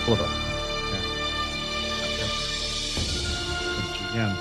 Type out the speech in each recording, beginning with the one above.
Pull it up. Again.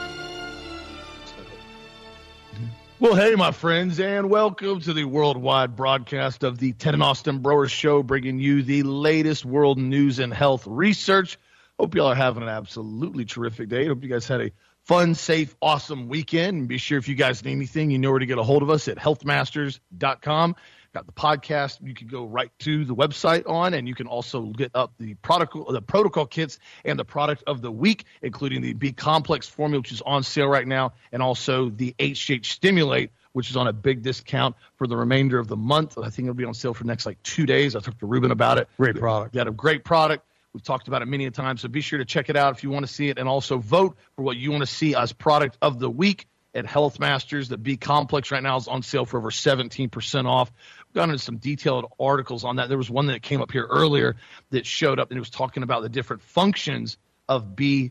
Well, hey, my friends, and welcome to the worldwide broadcast of the Ted and Austin Broers Show, bringing you the latest world news and health research. Hope y'all are having an absolutely terrific day. Hope you guys had a fun, safe, awesome weekend. And be sure if you guys need anything, you know where to get a hold of us at healthmasters.com. Got the podcast you can go right to the website on, and you can also get up the protocol kits and the product of the week, including the B Complex formula, which is on sale right now, and also the HGH Stimulate, which is on a big discount for the remainder of the month. I think it'll be on sale for the next 2 days. I talked to Ruben about it. Great product. Got a great product. We've talked about it many a time, so be sure to check it out if you want to see it, and also vote for what you want to see as product of the week at Health Masters. The B Complex right now is on sale for over 17% off. We've gone into some detailed articles on that. There was one that came up here earlier that showed up, and it was talking about the different functions of B12,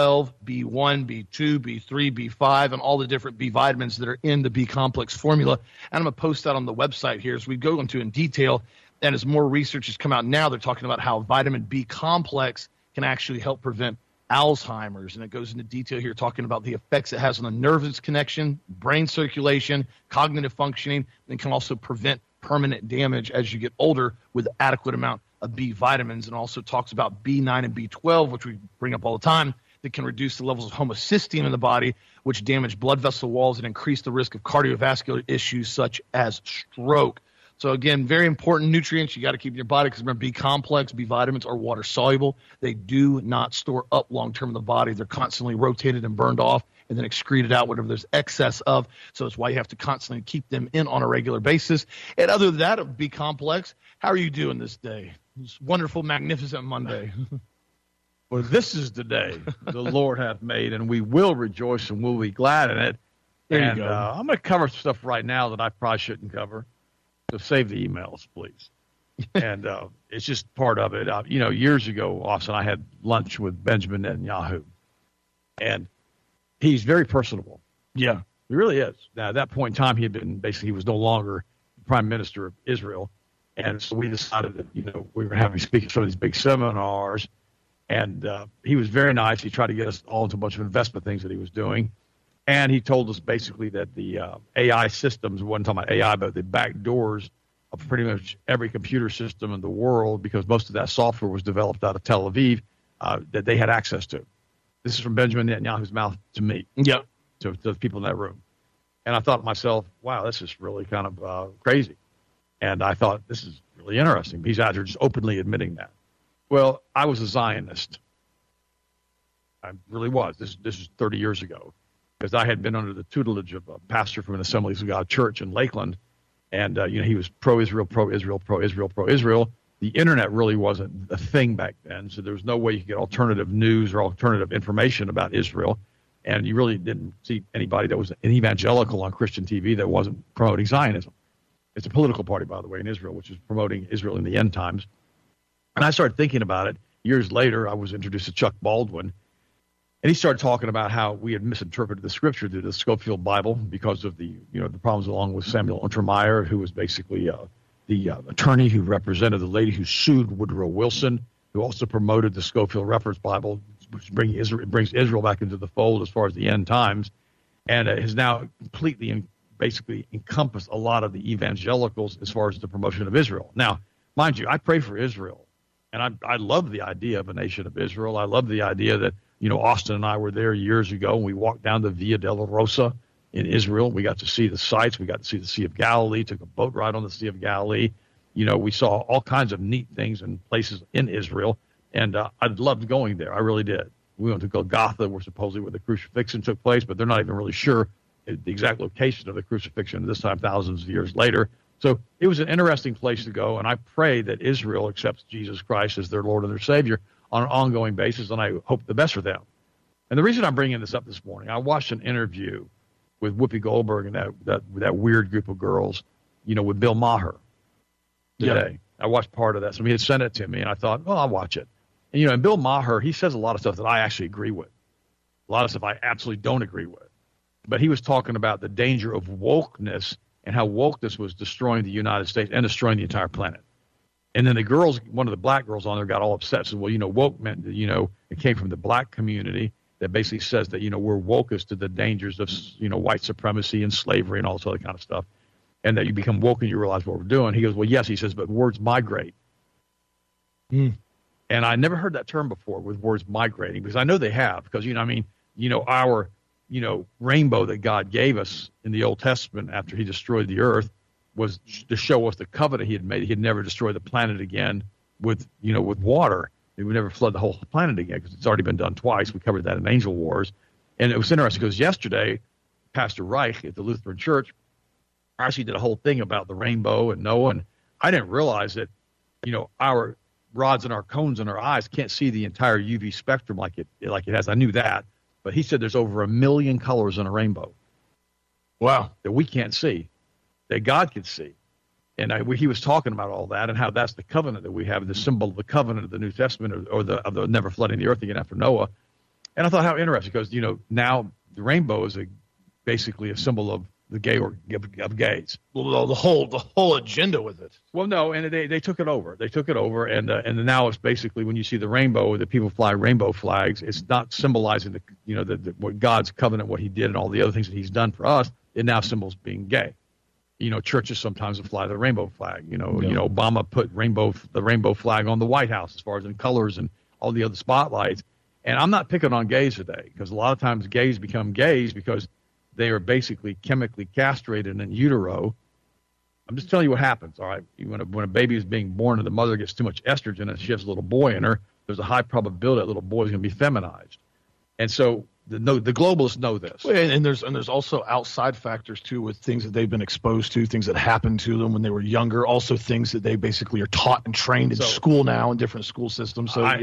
B1, B2, B3, B5, and all the different B vitamins that are in the B Complex formula. And I'm going to post that on the website here as we go into in detail. And as more research has come out now, they're talking about how vitamin B Complex can actually help prevent Alzheimer's, and it goes into detail here talking about the effects it has on the nervous connection, brain circulation, cognitive functioning, and can also prevent permanent damage as you get older with adequate amount of B vitamins. And also talks about B9 and B12, which we bring up all the time, that can reduce the levels of homocysteine in the body, which damage blood vessel walls and increase the risk of cardiovascular issues such as stroke. So, again, very important nutrients you got to keep in your body, because remember, B Complex, B vitamins are water soluble. They do not store up long-term in the body. They're constantly rotated and burned off and then excreted out, whatever there's excess of. So it's why you have to constantly keep them in on a regular basis. And other than that, of B Complex, how are you doing this day? This wonderful, magnificent Monday. Well, this is the day the Lord hath made, and we will rejoice and we'll be glad in it. There you go. I'm going to cover stuff right now that I probably shouldn't cover. So save the emails, please. And it's just part of it. Years ago, Austin, I had lunch with Benjamin Netanyahu, and he's very personable. Yeah, he really is. Now, at that point in time, he was no longer prime minister of Israel. And so we decided that, we were having speak at some of these big seminars, and he was very nice. He tried to get us all into a bunch of investment things that he was doing. And he told us basically that the AI systems, wasn't talking about AI, but the back doors of pretty much every computer system in the world, because most of that software was developed out of Tel Aviv, that they had access to. This is from Benjamin Netanyahu's mouth to me, to the people in that room. And I thought to myself, wow, this is really kind of crazy. And I thought, this is really interesting. He's out here just openly admitting that. Well, I was a Zionist. I really was. This is 30 years ago. Because I had been under the tutelage of a pastor from an Assemblies of God church in Lakeland, and he was pro-Israel, pro-Israel, pro-Israel, pro-Israel. The internet really wasn't a thing back then, so there was no way you could get alternative news or alternative information about Israel, and you really didn't see anybody that was an evangelical on Christian TV that wasn't promoting Zionism. It's a political party, by the way, in Israel, which is promoting Israel in the end times. And I started thinking about it. Years later, I was introduced to Chuck Baldwin. And he started talking about how we had misinterpreted the scripture through the Scofield Bible because of the problems along with Samuel Untermeyer, who was basically the attorney who represented the lady who sued Woodrow Wilson, who also promoted the Scofield Reference Bible, which brings Israel back into the fold as far as the end times, and has now completely basically encompassed a lot of the evangelicals as far as the promotion of Israel. Now, mind you, I pray for Israel, and I love the idea of a nation of Israel. I love the idea that Austin and I were there years ago, and we walked down the Via Dolorosa in Israel. We got to see the sights. We got to see the Sea of Galilee, took a boat ride on the Sea of Galilee. We saw all kinds of neat things and places in Israel, and I loved going there. I really did. We went to Golgotha, where supposedly where the crucifixion took place, but they're not even really sure the exact location of the crucifixion this time, thousands of years later. So it was an interesting place to go, and I pray that Israel accepts Jesus Christ as their Lord and their Savior on an ongoing basis, and I hope the best for them. And the reason I'm bringing this up this morning, I watched an interview with Whoopi Goldberg and that weird group of girls, with Bill Maher today. Yeah. I watched part of that. Somebody had sent it to me, and I thought, well, I'll watch it. And, and Bill Maher, he says a lot of stuff that I actually agree with. A lot of stuff I absolutely don't agree with. But he was talking about the danger of wokeness and how wokeness was destroying the United States and destroying the entire planet. And then the girls, one of the black girls on there got all upset. Said, well, woke meant that, it came from the black community that basically says that, we're woke as to the dangers of, white supremacy and slavery and all this other kind of stuff. And that you become woke and you realize what we're doing. He goes, well, yes, he says, but words migrate. And I never heard that term before with words migrating, because I know they have, because, our, rainbow that God gave us in the Old Testament after he destroyed the earth was to show us the covenant he had made. He had never destroyed the planet again with water. He would never flood the whole planet again, because it's already been done twice. We covered that in Angel Wars. And it was interesting because yesterday, Pastor Reich at the Lutheran Church actually did a whole thing about the rainbow and Noah. And I didn't realize that, our rods and our cones in our eyes can't see the entire UV spectrum like it has. I knew that. But he said there's over 1 million colors in a rainbow. Wow. That we can't see, that God can see. And he was talking about all that and how that's the covenant that we have, the symbol of the covenant of the New Testament, or of the never flooding the earth again after Noah. And I thought how interesting, because, now the rainbow is basically a symbol of the gay or of gays. Well, the whole agenda with it. Well, no, and they took it over. They took it over, and now it's basically, when you see the rainbow, the people fly rainbow flags. It's not symbolizing what God's covenant, what he did, and all the other things that he's done for us. It now symbols being gay. Churches sometimes will fly the rainbow flag. Obama put the rainbow flag on the White House as far as in colors and all the other spotlights. And I'm not picking on gays today, because a lot of times gays become gays because they are basically chemically castrated in utero. I'm just telling you what happens, all right? When a baby is being born and the mother gets too much estrogen and she has a little boy in her, there's a high probability that little boy is going to be feminized. And so the globalists know this. And there's also outside factors, too, with things that they've been exposed to, things that happened to them when they were younger, also things that they basically are taught and trained in school now in different school systems. So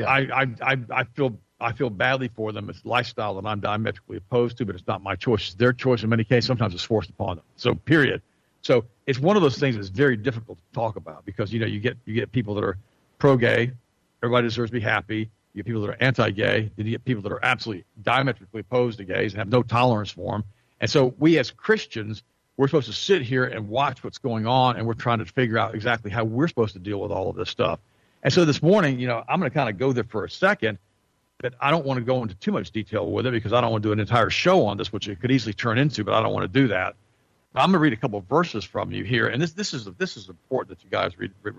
I feel badly for them. It's a lifestyle that I'm diametrically opposed to, but it's not my choice. It's their choice in many cases. Sometimes it's forced upon them. So, period. So it's one of those things that's very difficult to talk about, because, you get people that are pro-gay. Everybody deserves to be happy. You get people that are anti-gay. You get people that are absolutely diametrically opposed to gays and have no tolerance for them. And so we as Christians, we're supposed to sit here and watch what's going on, and we're trying to figure out exactly how we're supposed to deal with all of this stuff. And so this morning, I'm going to kind of go there for a second. But I don't want to go into too much detail with it, because I don't want to do an entire show on this, which it could easily turn into, but I don't want to do that. I'm going to read a couple of verses from you here, and this is important that you guys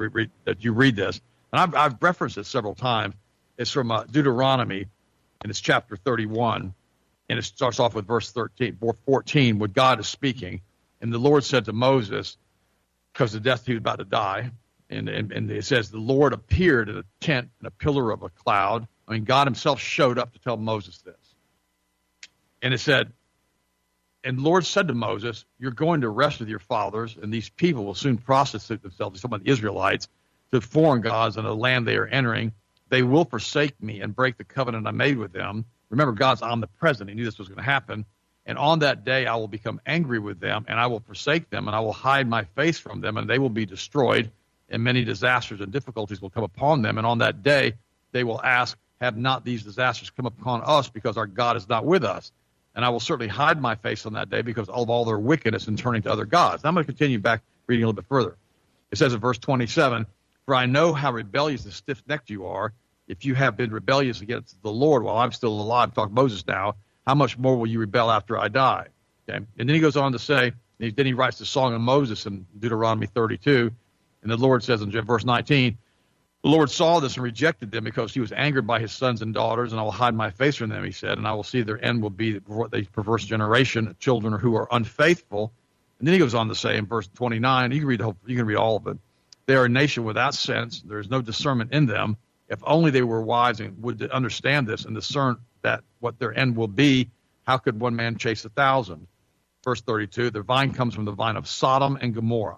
read this. And I've referenced it several times. It's from Deuteronomy, and it's chapter 31, and it starts off with verse 14, where God is speaking, and the Lord said to Moses, because of the death he was about to die, and it says, the Lord appeared in a tent in a pillar of a cloud. I mean, God himself showed up to tell Moses this. And it said, and the Lord said to Moses, you're going to rest with your fathers, and these people will soon prostitute themselves, some of the Israelites, to foreign gods in the land they are entering. They will forsake me and break the covenant I made with them. Remember, God's omnipresent. He knew this was going to happen. And on that day, I will become angry with them, and I will forsake them, and I will hide my face from them, and they will be destroyed, and many disasters and difficulties will come upon them. And on that day, they will ask, have not these disasters come upon us, because our God is not with us? And I will certainly hide my face on that day because of all their wickedness in turning to other gods. Now I'm going to continue back reading a little bit further. It says in verse 27, for I know how rebellious and stiff-necked you are. If you have been rebellious against the Lord while I'm still alive, talk Moses now, how much more will you rebel after I die? Okay. And then he goes on to say, then he writes the song of Moses in Deuteronomy 32. And the Lord says in verse 19, the Lord saw this and rejected them because he was angered by his sons and daughters, and I will hide my face from them, he said, and I will see their end will be the perverse generation, children who are unfaithful. And then he goes on to say in verse 29, you can read all of it. They are a nation without sense. There is no discernment in them. If only they were wise and would understand this and discern that what their end will be, how could one man chase 1,000? Verse 32, the vine comes from the vine of Sodom and Gomorrah.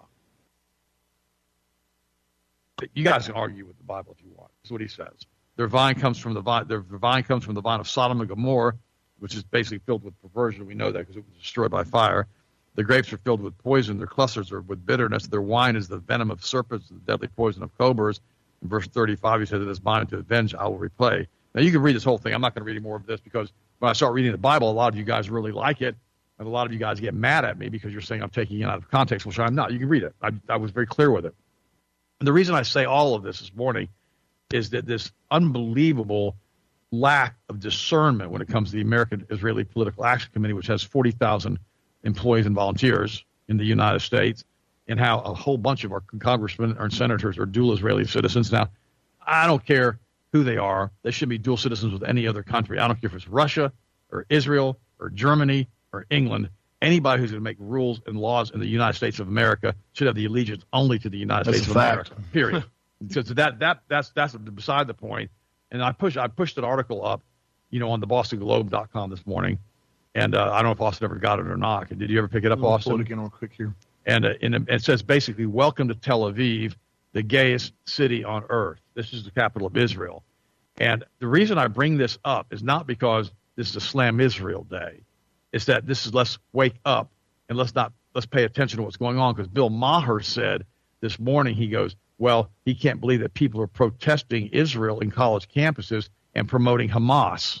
You guys can argue with the Bible if you want. That's what he says. Their vine comes from the vine of Sodom and Gomorrah, which is basically filled with perversion. We know that because it was destroyed by fire. The grapes are filled with poison. Their clusters are with bitterness. Their wine is the venom of serpents, the deadly poison of cobras. In verse 35, he says, "It is mine to avenge, I will repay." Now, you can read this whole thing. I'm not going to read any more of this because when I start reading the Bible, a lot of you guys really like it, and a lot of you guys get mad at me because you're saying I'm taking it out of context, which I'm not. You can read it. I was very clear with it. And the reason I say all of this morning is that this unbelievable lack of discernment when it comes to the American Israeli Political Action Committee, which has 40,000 employees and volunteers in the United States, and how a whole bunch of our congressmen and senators are dual Israeli citizens. Now, I don't care who they are. They should be dual citizens with any other country. I don't care if it's Russia or Israel or Germany or England. Anybody who's going to make rules and laws in the United States of America should have the allegiance only to the United States of America. Period. So that's beside the point. And I pushed an article up, on the BostonGlobe.com this morning, and I don't know if Austin ever got it or not. Did you ever pick it up, Austin? Pull it again real quick here. And it says basically, "Welcome to Tel Aviv, the gayest city on earth." This is the capital of Israel. And the reason I bring this up is not because this is a Slam Israel Day. It's that this is let's wake up and let's pay attention to what's going on. Because Bill Maher said this morning, he goes, well, he can't believe that people are protesting Israel in college campuses and promoting Hamas.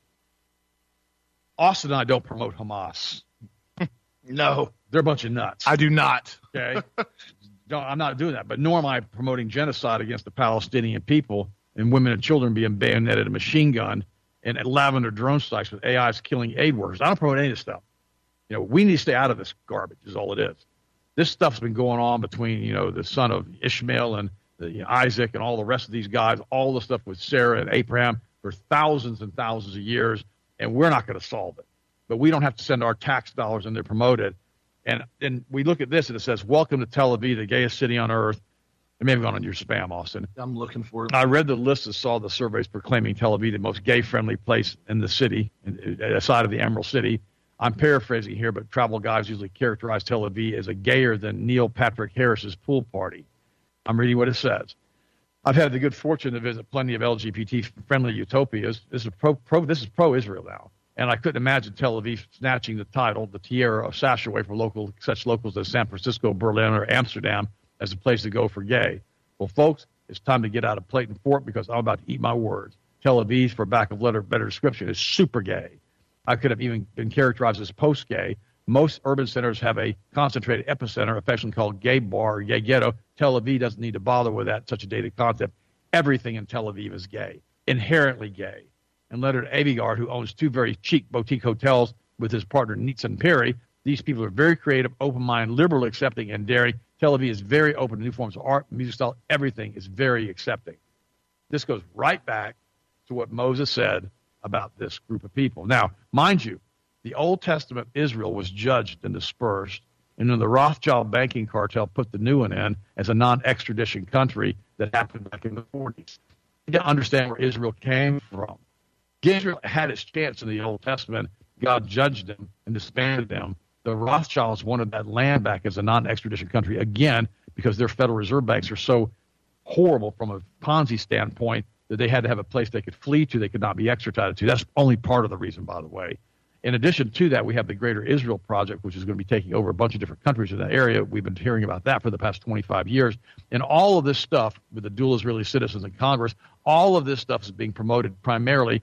Austin and I don't promote Hamas. No. They're a bunch of nuts. I do not. Okay. I'm not doing that. But nor am I promoting genocide against the Palestinian people and women and children being bayoneted, a machine gun, and lavender drone strikes with AIs killing aid workers. I don't promote any of this stuff. We need to stay out of this garbage is all it is. This stuff's been going on between, the son of Ishmael and Isaac and all the rest of these guys, all the stuff with Sarah and Abraham for thousands and thousands of years, and we're not going to solve it. But we don't have to send our tax dollars in there promote it. And then we look at this and it says, "Welcome to Tel Aviv, the gayest city on earth." It may have gone on your spam, Austin. I'm looking for it. I read the list and saw the surveys proclaiming Tel Aviv the most gay-friendly place in the city, aside of the Emerald City. I'm paraphrasing here, but travel guides usually characterize Tel Aviv as a gayer than Neil Patrick Harris's pool party. I'm reading what it says. I've had the good fortune to visit plenty of LGBT-friendly utopias. This is pro-Israel now, and I couldn't imagine Tel Aviv snatching the title, the tiara of sash away from such locals as San Francisco, Berlin, or Amsterdam as a place to go for gay. Well, folks, it's time to get out of plate and fork because I'm about to eat my words. Tel Aviv, for better description, is super gay. I could have even been characterized as post-gay. Most urban centers have a concentrated epicenter, affectionately called gay bar or gay ghetto. Tel Aviv doesn't need to bother with that, such a dated concept. Everything in Tel Aviv is gay, inherently gay. And Leonard Abigard, who owns 2 very chic boutique hotels with his partner Nitzan Perry, these people are very creative, open-minded, liberal, accepting, and daring. Tel Aviv is very open to new forms of art, music style. Everything is very accepting. This goes right back to what Moses said about this group of people. Now, mind you, the Old Testament Israel was judged and dispersed, and then the Rothschild banking cartel put the new one in as a non-extradition country that happened back in the 40s. You got to understand where Israel came from. Israel had its chance in the Old Testament. God judged them and disbanded them. The Rothschilds wanted that land back as a non-extradition country again because their Federal Reserve banks are so horrible from a Ponzi standpoint that they had to have a place they could flee to, they could not be extradited to. That's only part of the reason, by the way. In addition to that, we have the Greater Israel Project, which is going to be taking over a bunch of different countries in that area. We've been hearing about that for the past 25 years. And all of this stuff with the dual Israeli citizens in Congress, all of this stuff is being promoted primarily,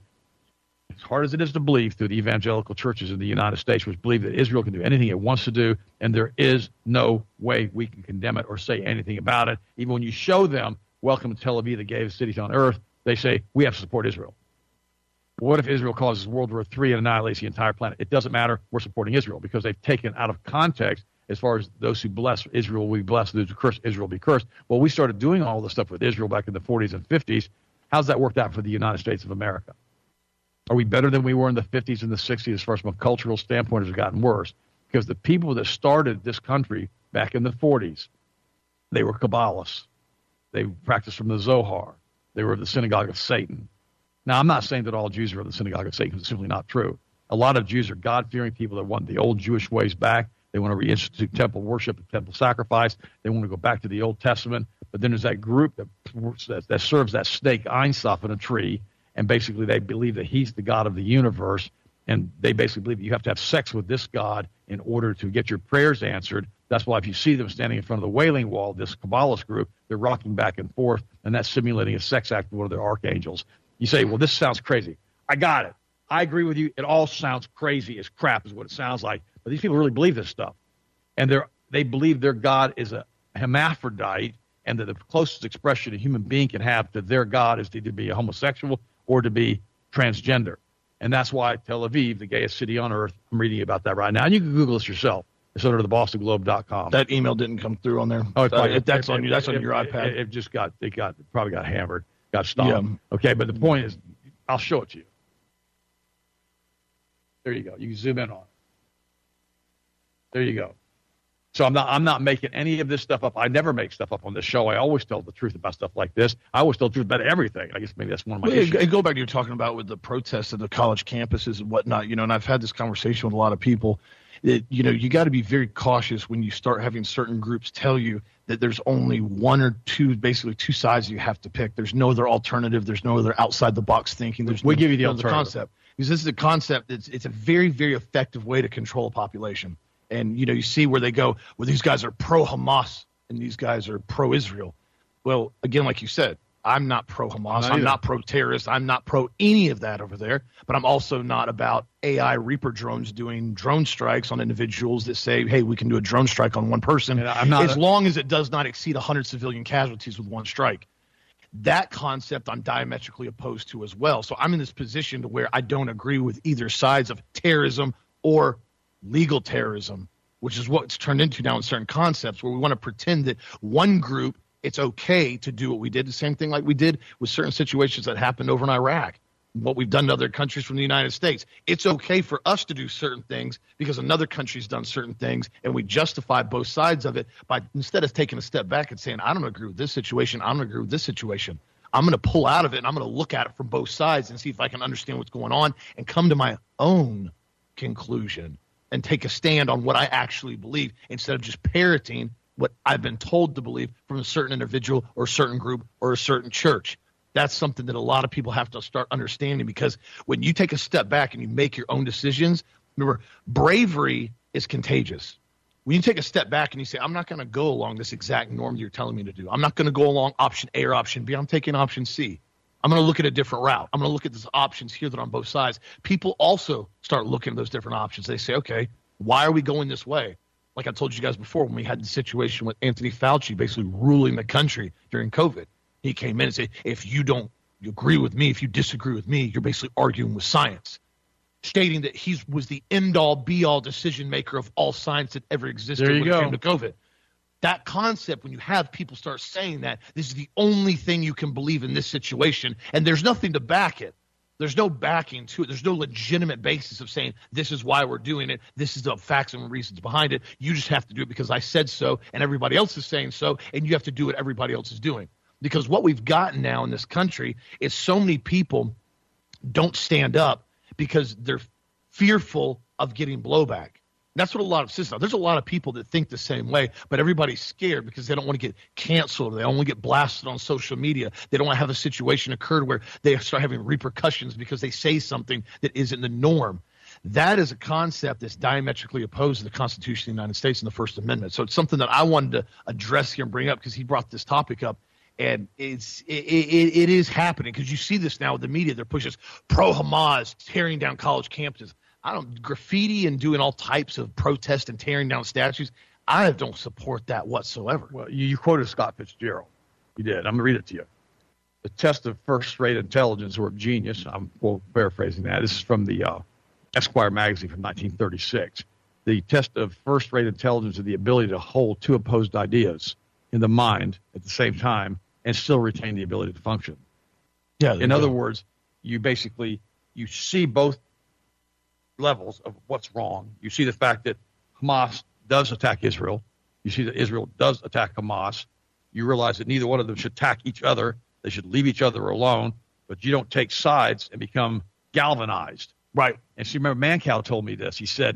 as hard as it is to believe, through the evangelical churches in the United States, which believe that Israel can do anything it wants to do, and there is no way we can condemn it or say anything about it. Even when you show them, welcome to Tel Aviv, the gayest cities on earth, they say, we have to support Israel. What if Israel causes World War III and annihilates the entire planet? It doesn't matter. We're supporting Israel because they've taken out of context as far as those who bless Israel will be blessed, those who curse Israel will be cursed. Well, we started doing all this stuff with Israel back in the 40s and 50s. How's that worked out for the United States of America? Are we better than we were in the 50s and the 60s as far as from a cultural standpoint? Has gotten worse because the people that started this country back in the 40s, they were Kabbalists. They practiced from the Zohar. They were of the synagogue of Satan. Now, I'm not saying that all Jews are of the synagogue of Satan. It's simply not true. A lot of Jews are God-fearing people that want the old Jewish ways back. They want to reinstitute temple worship and temple sacrifice. They want to go back to the Old Testament. But then there's that group that serves that snake Ein Sof in a tree, and basically they believe that he's the God of the universe, and they basically believe that you have to have sex with this God in order to get your prayers answered. That's why if you see them standing in front of the Wailing Wall, this Kabbalist group, they're rocking back and forth, and that's simulating a sex act with one of their archangels. You say, well, this sounds crazy. I got it. I agree with you. It all sounds crazy as crap is what it sounds like. But these people really believe this stuff. And they believe their God is a hermaphrodite, and that the closest expression a human being can have to their God is to either be a homosexual or to be transgender. And that's why Tel Aviv, the gayest city on earth, I'm reading about that right now. And you can Google this yourself. It's under the BostonGlobe.com. That email didn't come through on there. Oh, that's on you. That's on your iPad. It probably got hammered, got stopped. Yeah. Okay, but the point is, I'll show it to you. There you go. You can zoom in on it. There you go. So I'm not making any of this stuff up. I never make stuff up on this show. I always tell the truth about stuff like this. I always tell the truth about everything. I guess maybe that's one of my issues. And go back to you talking about with the protests at the college campuses and whatnot, and I've had this conversation with a lot of people that, you got to be very cautious when you start having certain groups tell you that there's only one or two, basically two sides you have to pick. There's no other alternative. There's no other outside the box thinking. We give you the alternative concept. Because this is a concept. It's a very, very effective way to control a population. And, you see where they go, well, these guys are pro-Hamas and these guys are pro-Israel. Well, again, like you said, I'm not pro-Hamas. I'm not pro-terrorist. I'm not pro any of that over there. But I'm also not about AI Reaper drones doing drone strikes on individuals that say, hey, we can do a drone strike on one person as long as it does not exceed 100 civilian casualties with one strike. That concept I'm diametrically opposed to as well. So I'm in this position to where I don't agree with either sides of terrorism or legal terrorism, which is what it's turned into now in certain concepts where we want to pretend that one group, it's okay to do what we did. The same thing like we did with certain situations that happened over in Iraq, what we've done to other countries from the United States. It's okay for us to do certain things because another country's done certain things, and we justify both sides of it by instead of taking a step back and saying, I don't agree with this situation, I don't agree with this situation. I'm going to pull out of it, and I'm going to look at it from both sides and see if I can understand what's going on and come to my own conclusion and take a stand on what I actually believe instead of just parroting what I've been told to believe from a certain individual or a certain group or a certain church. That's something that a lot of people have to start understanding, because when you take a step back and you make your own decisions, remember, bravery is contagious. When you take a step back and you say, I'm not going to go along this exact norm you're telling me to do. I'm not going to go along option A or option B. I'm taking option C. I'm going to look at a different route. I'm going to look at these options here that are on both sides. People also start looking at those different options. They say, okay, why are we going this way? Like I told you guys before, when we had the situation with Anthony Fauci basically ruling the country during COVID, he came in and said, if you don't agree with me, if you disagree with me, you're basically arguing with science, stating that he was the end-all, be-all decision maker of all science that ever existed when it came to COVID. That concept, when you have people start saying that, this is the only thing you can believe in this situation, and there's nothing to back it. There's no backing to it. There's no legitimate basis of saying this is why we're doing it. This is the facts and reasons behind it. You just have to do it because I said so, and everybody else is saying so, and you have to do what everybody else is doing. Because what we've gotten now in this country is so many people don't stand up because they're fearful of getting blowback. That's what a lot of systems. There's a lot of people that think the same way, but everybody's scared because they don't want to get canceled. They don't want to get blasted on social media. They don't want to have a situation occur where they start having repercussions because they say something that isn't the norm. That is a concept that's diametrically opposed to the Constitution of the United States and the First Amendment. So it's something that I wanted to address here and bring up because he brought this topic up. And it is happening because you see this now with the media. They're pushing pro-Hamas, tearing down college campuses. Graffiti and doing all types of protest and tearing down statues. I don't support that whatsoever. Well, you quoted Scott Fitzgerald. You did. I'm going to read it to you. The test of first-rate intelligence or genius. I'm paraphrasing that. This is from the Esquire magazine from 1936. The test of first-rate intelligence is the ability to hold two opposed ideas in the mind at the same time and still retain the ability to function. Yeah. In other words, you see both levels of what's wrong. You see the fact that Hamas does attack Israel. You see that Israel does attack Hamas. You realize that neither one of them should attack each other. They should leave each other alone, but you don't take sides and become galvanized. Right. And see, remember, Mancow told me this. He said,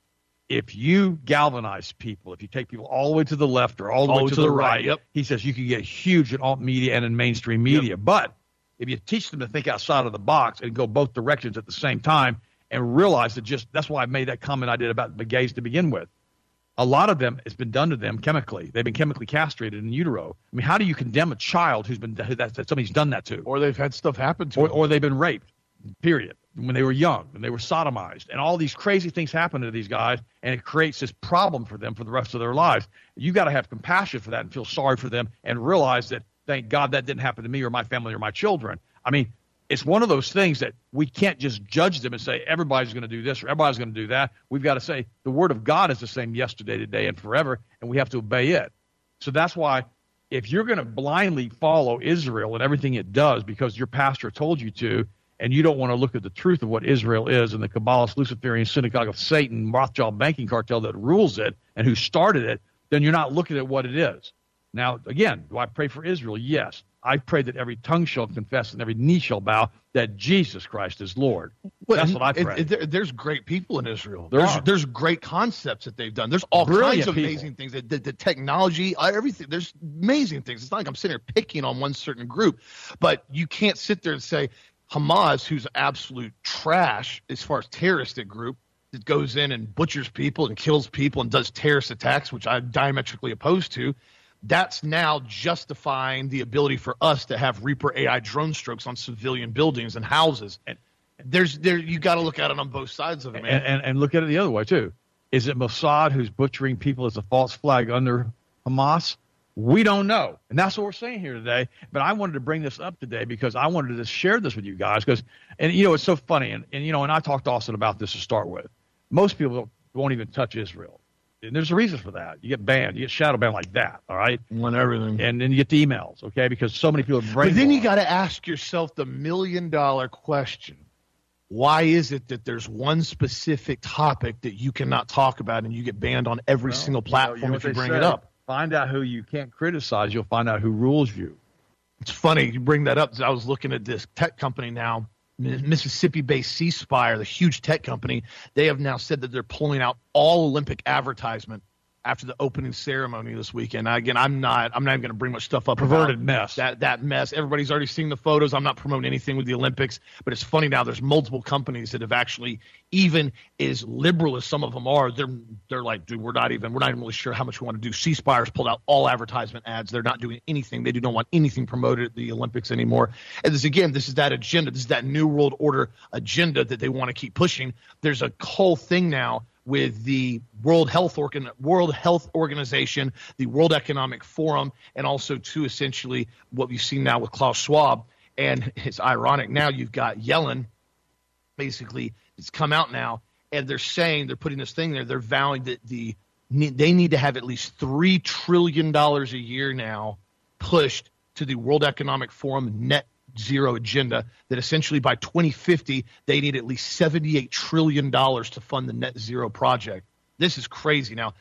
if you galvanize people, if you take people all the way to the left or all the way to the right, he says you can get huge in alt media and in mainstream media. Yep. But if you teach them to think outside of the box and go both directions at the same time and realize that that's why I made that comment I did about the gays to begin with. A lot of them, it's been done to them chemically. They've been chemically castrated in utero. I mean, how do you condemn a child that somebody's done that to? Or they've had stuff happen to them. Or they've been raped, period. when they were young and they were sodomized, and all these crazy things happen to these guys, and it creates this problem for them for the rest of their lives. You got to have compassion for that and feel sorry for them and realize that, thank God that didn't happen to me or my family or my children. I mean, it's one of those things that we can't just judge them and say everybody's going to do this or everybody's going to do that. We've got to say the word of God is the same yesterday, today, and forever, and we have to obey it. So that's why if you're going to blindly follow Israel and everything it does because your pastor told you to, and you don't want to look at the truth of what Israel is and the Kabbalist Luciferian synagogue of Satan, Rothschild banking cartel that rules it and who started it, then you're not looking at what it is. Now, again, do I pray for Israel? Yes. I pray that every tongue shall confess and every knee shall bow that Jesus Christ is Lord. That's what I pray. There's great people in Israel. There there's great concepts that they've done. There's all kinds of amazing things. The technology, everything. There's amazing things. It's not like I'm sitting here picking on one certain group, but you can't sit there and say Hamas, who's absolute trash as far as terroristic group, that goes in and butchers people and kills people and does terrorist attacks, which I'm diametrically opposed to. That's now justifying the ability for us to have Reaper AI drone strokes on civilian buildings and houses. And you got to look at it on both sides of it, man. And look at it the other way too. Is it Mossad who's butchering people as a false flag under Hamas? We don't know. And that's what we're saying here today. But I wanted to bring this up today because I wanted to share this with you guys. And it's so funny. And I talked to Austin about this to start with. Most people won't even touch Israel. And there's a reason for that. You get banned. You get shadow banned like that, all right? On everything. And then you get the emails, okay? Because so many people are brainwashed. But then you got to ask yourself the million-dollar question. Why is it that there's one specific topic that you cannot talk about and you get banned on every single platform if you bring it up? Find out who you can't criticize. You'll find out who rules you. It's funny you bring that up. I was looking at this tech company now, Mississippi-based C Spire, the huge tech company. They have now said that they're pulling out all Olympic advertisement after the opening ceremony this weekend. Now, again, I'm not even going to bring much stuff up. Perverted mess. That mess. Everybody's already seen the photos. I'm not promoting anything with the Olympics, but it's funny now. There's multiple companies that have actually, even as liberal as some of them are, they're like, dude, we're not even really sure how much we want to do. C Spire's pulled out all advertisement ads. They're not doing anything. They do not want anything promoted at the Olympics anymore. And this is that agenda. This is that New World Order agenda that they want to keep pushing. There's a whole thing now with the World Health Organization, the World Economic Forum, and also to essentially what we've seen now with Klaus Schwab. And it's ironic. Now you've got Yellen, basically, it's come out now, and they're saying, they're putting this thing there, they're vowing that they need to have at least $3 trillion a year now pushed to the World Economic Forum net zero agenda, that essentially by 2050 they need at least $78 trillion to fund the net zero project. This is crazy now.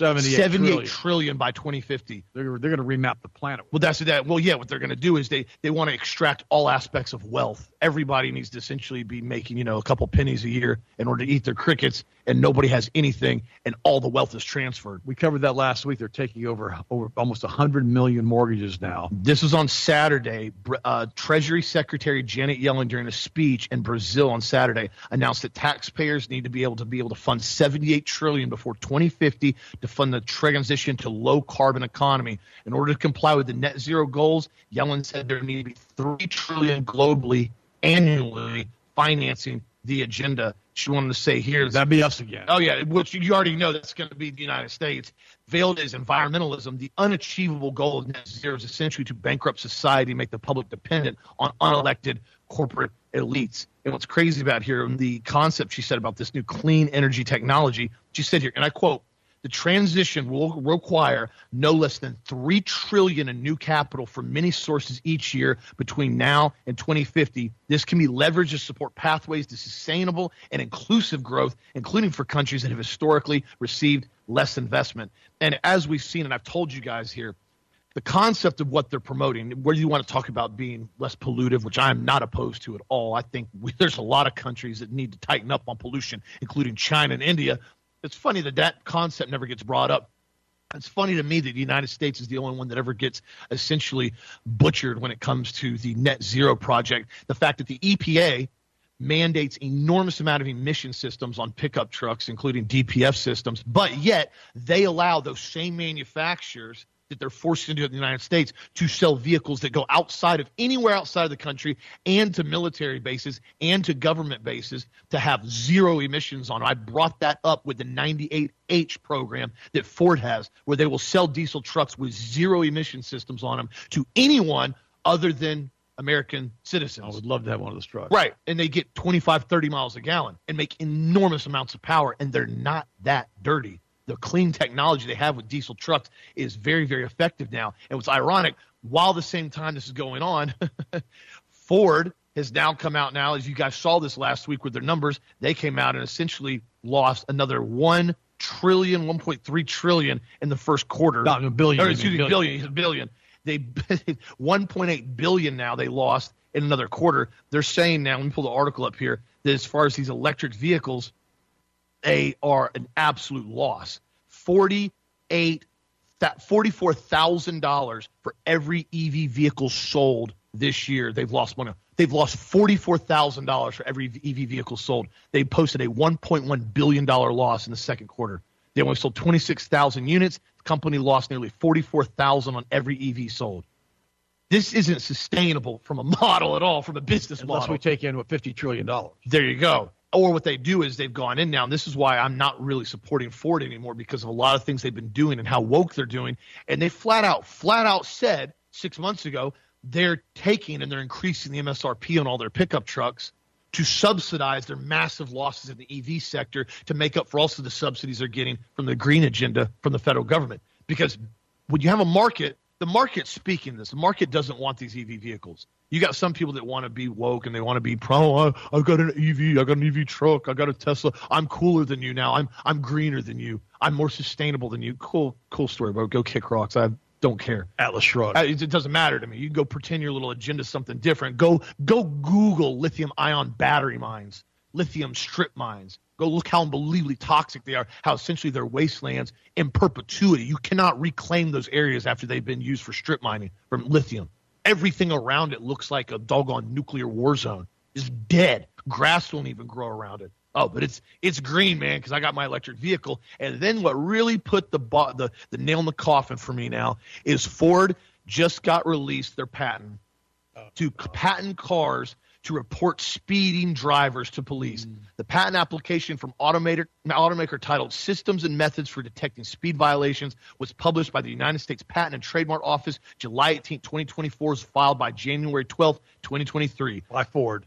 78 trillion by 2050. They're going to remap the planet. Well, that's that. Well, yeah, what they're going to do is they want to extract all aspects of wealth. Everybody needs to essentially be making, a couple pennies a year in order to eat their crickets, and nobody has anything, and all the wealth is transferred. We covered that last week. They're taking over almost 100 million mortgages now. This was on Saturday. Treasury Secretary Janet Yellen, during a speech in Brazil on Saturday, announced that taxpayers need to be able to fund $78 trillion before 2050 to fund the transition to low carbon economy. In order to comply with the net zero goals, Yellen said there need to be $3 trillion globally annually financing the agenda. She wanted to say here, that'd be us again. Oh yeah, which you already know that's going to be the United States. Veiled as environmentalism, the unachievable goal of net zero is essentially to bankrupt society and make the public dependent on unelected corporate elites. And what's crazy about here, the concept she said about this new clean energy technology, she said here, and I quote, the transition will require no less than $3 trillion in new capital from many sources each year between now and 2050. This can be leveraged to support pathways to sustainable and inclusive growth, including for countries that have historically received less investment. And as we've seen, and I've told you guys here, the concept of what they're promoting, where you want to talk about being less pollutive, which I'm not opposed to at all. I think there's a lot of countries that need to tighten up on pollution, including China and India. It's funny that concept never gets brought up. It's funny to me that the United States is the only one that ever gets essentially butchered when it comes to the net zero project. The fact that the EPA mandates enormous amount of emission systems on pickup trucks, including DPF systems, but yet they allow those same manufacturers that they're forced into in the United States to sell vehicles that go anywhere outside of the country and to military bases and to government bases to have zero emissions on. I brought that up with the 98H program that Ford has, where they will sell diesel trucks with zero emission systems on them to anyone other than American citizens. I would love to have one of those trucks. Right. And they get 25, 30 miles a gallon and make enormous amounts of power, and they're not that dirty. The clean technology they have with diesel trucks is very, very effective now. And what's ironic, while the same time this is going on, Ford has now come out now, as you guys saw this last week with their numbers, they came out and essentially lost another $1 trillion, $1.3 trillion in the first quarter. Not a billion. Or, excuse me, billion. They $1.8 billion now they lost in another quarter. They're saying now, let me pull the article up here, that as far as these electric vehicles, they are an absolute loss. $44,000 for every EV vehicle sold this year. They've lost money. They've lost $44,000 for every EV vehicle sold. They posted a $1.1 billion loss in the second quarter. They only sold 26,000 units. The company lost nearly 44,000 on every EV sold. This isn't sustainable from a model at all, from a business model. Unless we take in, $50 trillion. There you go. Or what they do is they've gone in now, and this is why I'm not really supporting Ford anymore, because of a lot of things they've been doing and how woke they're doing. And they flat out said 6 months ago they're taking and they're increasing the MSRP on all their pickup trucks to subsidize their massive losses in the EV sector to make up for also the subsidies they're getting from the green agenda from the federal government. Because when you have a market, the market's speaking this. The market doesn't want these EV vehicles. You got some people that want to be woke and they want to be pro. I've got an EV. I got an EV truck. I got a Tesla. I'm cooler than you now. I'm greener than you. I'm more sustainable than you. Cool story, bro. Go kick rocks. I don't care. Atlas Shrugged. It doesn't matter to me. You can go pretend your little agenda something different. Go Google lithium-ion battery mines, lithium strip mines. Go look how unbelievably toxic they are, how essentially they're wastelands in perpetuity. You cannot reclaim those areas after they've been used for strip mining from lithium. Everything around it looks like a doggone nuclear war zone. It's dead. Grass won't even grow around it. Oh, but it's green, man, because I got my electric vehicle. And then what really put the nail in the coffin for me now is Ford just got released their patent to patent cars to report speeding drivers to police. The patent application from automaker titled Systems and Methods for Detecting Speed Violations was published by the United States Patent and Trademark Office July 18, 2024, was filed by January 12, 2023. By Ford.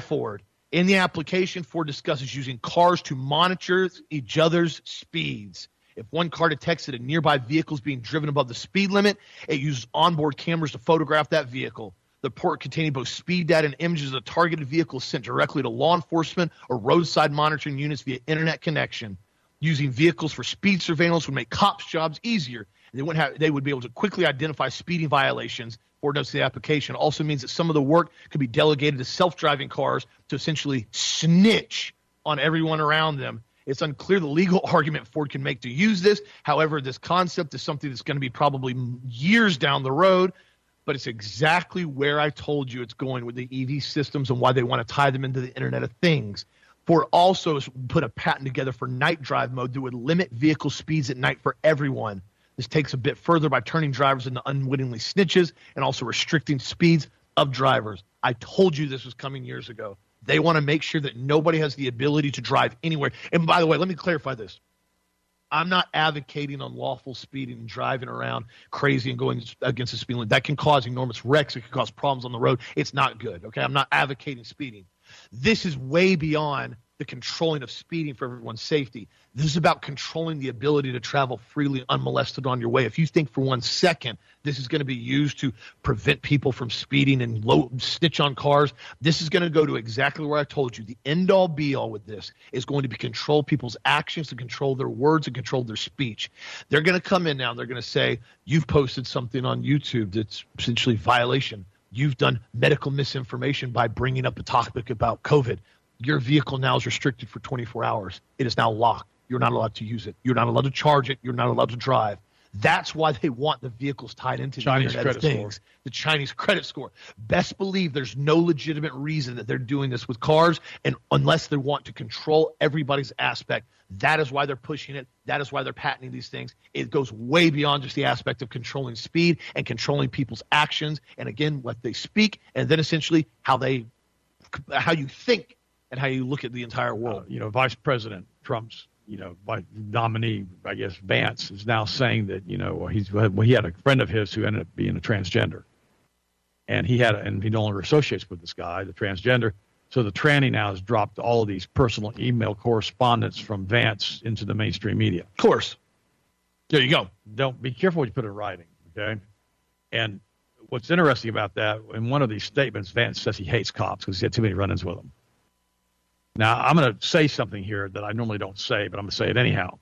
In the application, Ford discusses using cars to monitor each other's speeds. If one car detects that a nearby vehicle is being driven above the speed limit, it uses onboard cameras to photograph that vehicle. The report containing both speed data and images of the targeted vehicle is sent directly to law enforcement or roadside monitoring units via internet connection. Using vehicles for speed surveillance would make cops' jobs easier. They would be able to quickly identify speeding violations. Ford notes the application also means that some of the work could be delegated to self-driving cars to essentially snitch on everyone around them. It's unclear the legal argument Ford can make to use this. However, this concept is something that's going to be probably years down the road, but it's exactly where I told you it's going with the EV systems and why they want to tie them into the Internet of Things. Ford also put a patent together for night drive mode that would limit vehicle speeds at night for everyone. This takes a bit further by turning drivers into unwittingly snitches and also restricting speeds of drivers. I told you this was coming years ago. They want to make sure that nobody has the ability to drive anywhere. And by the way, let me clarify this. I'm not advocating unlawful speeding and driving around crazy and going against the speed limit. That can cause enormous wrecks. It can cause problems on the road. It's not good, okay? I'm not advocating speeding. This is way beyond the controlling of speeding for everyone's safety. This is about controlling the ability to travel freely unmolested on your way. If you think for 1 second this is going to be used to prevent people from speeding and snitch on cars, this is going to go to exactly where I told you. The end-all, be-all with this is going to be control people's actions, to control their words, and control their speech. They're going to come in now and they're going to say, you've posted something on YouTube that's essentially violation. You've done medical misinformation by bringing up a topic about COVID. Your vehicle now is restricted for 24 hours. It is now locked. You're not allowed to use it. You're not allowed to charge it. You're not allowed to drive. That's why they want the vehicles tied into Chinese the Internet of credit Things. score. The Chinese credit score. Best believe there's no legitimate reason that they're doing this with cars, and unless they want to control everybody's aspect. That is why they're pushing it. That is why they're patenting these things. It goes way beyond just the aspect of controlling speed and controlling people's actions, and again, what they speak, and then essentially how you think and how you look at the entire world. Vice President Trump's, nominee, I guess, Vance, is now saying that, he had a friend of his who ended up being a transgender. And he no longer associates with this guy, the transgender. So the tranny now has dropped all of these personal email correspondence from Vance into the mainstream media. Of course. There you go. Don't be careful what you put in writing, okay? And what's interesting about that, in one of these statements, Vance says he hates cops because he had too many run-ins with them. Now, I'm going to say something here that I normally don't say, but I'm going to say it anyhow.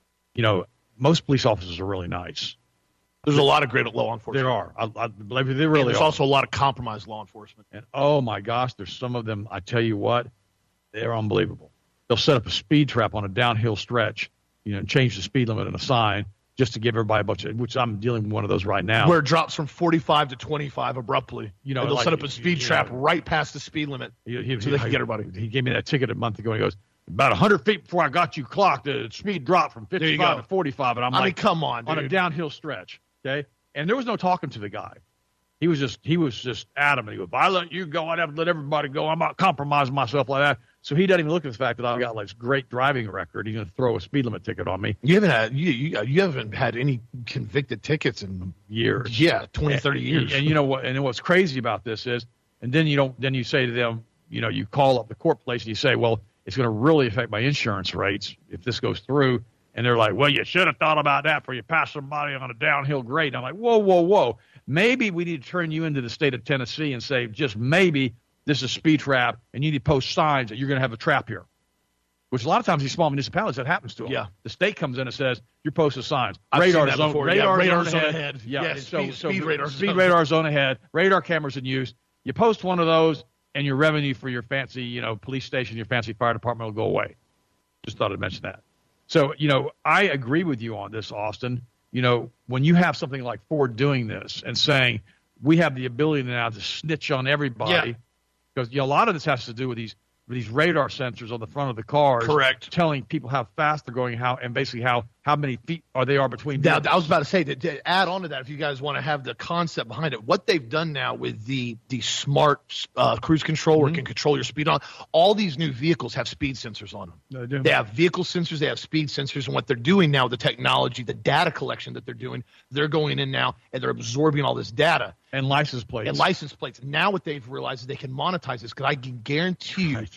Most police officers are really nice. There's a lot of great law enforcement. There are. I believe they really are. There's also a lot of compromised law enforcement. And, oh, my gosh, there's some of them, I tell you what, they're unbelievable. They'll set up a speed trap on a downhill stretch, change the speed limit and a sign just to give everybody a bunch of, which I'm dealing with one of those right now. Where it drops from 45 to 25 abruptly. And they'll set up a speed trap right past the speed limit so they can get everybody. He gave me that ticket a month ago, and he goes, about 100 feet before I got you clocked, the speed dropped from 55 to 45. And I'm like, come on, dude. On a downhill stretch. Okay, and there was no talking to the guy. He was just adamant. He goes, if I let you go, I'd have to let everybody go. I'm not compromising myself like that. So he doesn't even look at the fact that I've got this great driving record. He's going to throw a speed limit ticket on me. You haven't had any convicted tickets in years. Yeah, 20, 30 years. And you know what? And what's crazy about this is, and then you say to them, you call up the court place and you say, well, it's going to really affect my insurance rates if this goes through. And they're like, well, you should have thought about that before you pass somebody on a downhill grade. And I'm like, whoa. Maybe we need to turn you into the state of Tennessee and say, just maybe this is a speed trap, and you need to post signs that you're going to have a trap here. Which a lot of times these small municipalities, that happens to them. Yeah. The state comes in and says, you're posting signs. Radar zone ahead. Yeah. Speed radar zone ahead. Radar cameras in use. You post one of those, and your revenue for your fancy, police station, your fancy fire department will go away. Just thought I'd mention that. So, I agree with you on this, Austin. When you have something like Ford doing this and saying, we have the ability now to snitch on everybody, because a lot of this has to do with these radar sensors on the front of the cars. Correct. Telling people how fast they're going, and basically how many feet are between now, I was about to say, to add on to that, if you guys want to have the concept behind it, what they've done now with the smart cruise control where it can control your speed on, all these new vehicles have speed sensors on them. They have vehicle sensors, they have speed sensors, and what they're doing now, the technology, the data collection that they're doing, they're going in now and they're absorbing all this data. And license plates. Now what they've realized is they can monetize this, because I can guarantee you,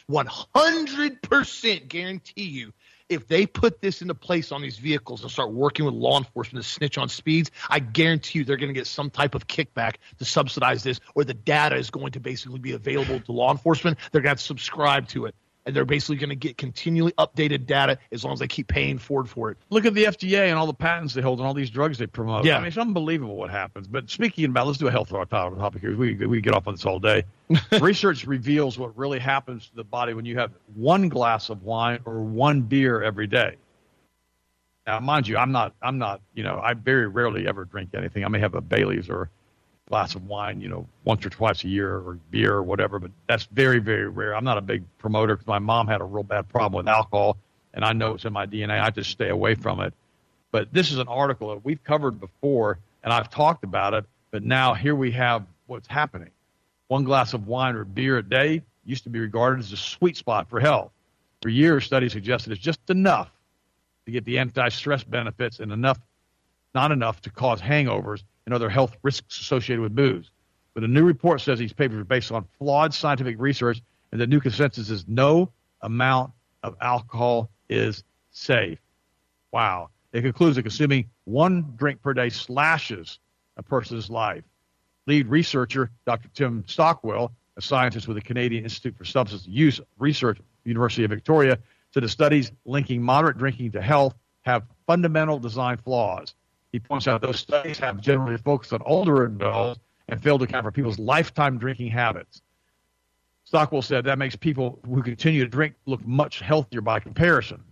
100% guarantee you, if they put this into place on these vehicles and start working with law enforcement to snitch on speeds, I guarantee you they're going to get some type of kickback to subsidize this, or the data is going to basically be available to law enforcement. They're going to have to subscribe to it. And they're basically going to get continually updated data as long as they keep paying Ford for it. Look at the FDA and all the patents they hold and all these drugs they promote. Yeah. I mean, it's unbelievable what happens. But speaking about, let's do a health topic here. We get off on this all day. Research reveals what really happens to the body when you have one glass of wine or one beer every day. Now, mind you, I'm not, I very rarely ever drink anything. I may have a Bailey's or a glass of wine, once or twice a year, or beer or whatever, but that's very, very rare. I'm not a big promoter because my mom had a real bad problem with alcohol, and I know it's in my DNA. I just stay away from it. But this is an article that we've covered before, and I've talked about it, but now here we have what's happening. One glass of wine or beer a day used to be regarded as a sweet spot for health. For years, studies suggested it's just enough to get the anti-stress benefits and not enough to cause hangovers and other health risks associated with booze. But a new report says these papers are based on flawed scientific research, and the new consensus is no amount of alcohol is safe. Wow. It concludes that consuming one drink per day slashes a person's life. Lead researcher, Dr. Tim Stockwell, a scientist with the Canadian Institute for Substance Use Research, University of Victoria, said the studies linking moderate drinking to health have fundamental design flaws. He points out those studies have generally focused on older adults and failed to account for people's lifetime drinking habits. Stockwell said that makes people who continue to drink look much healthier by comparison.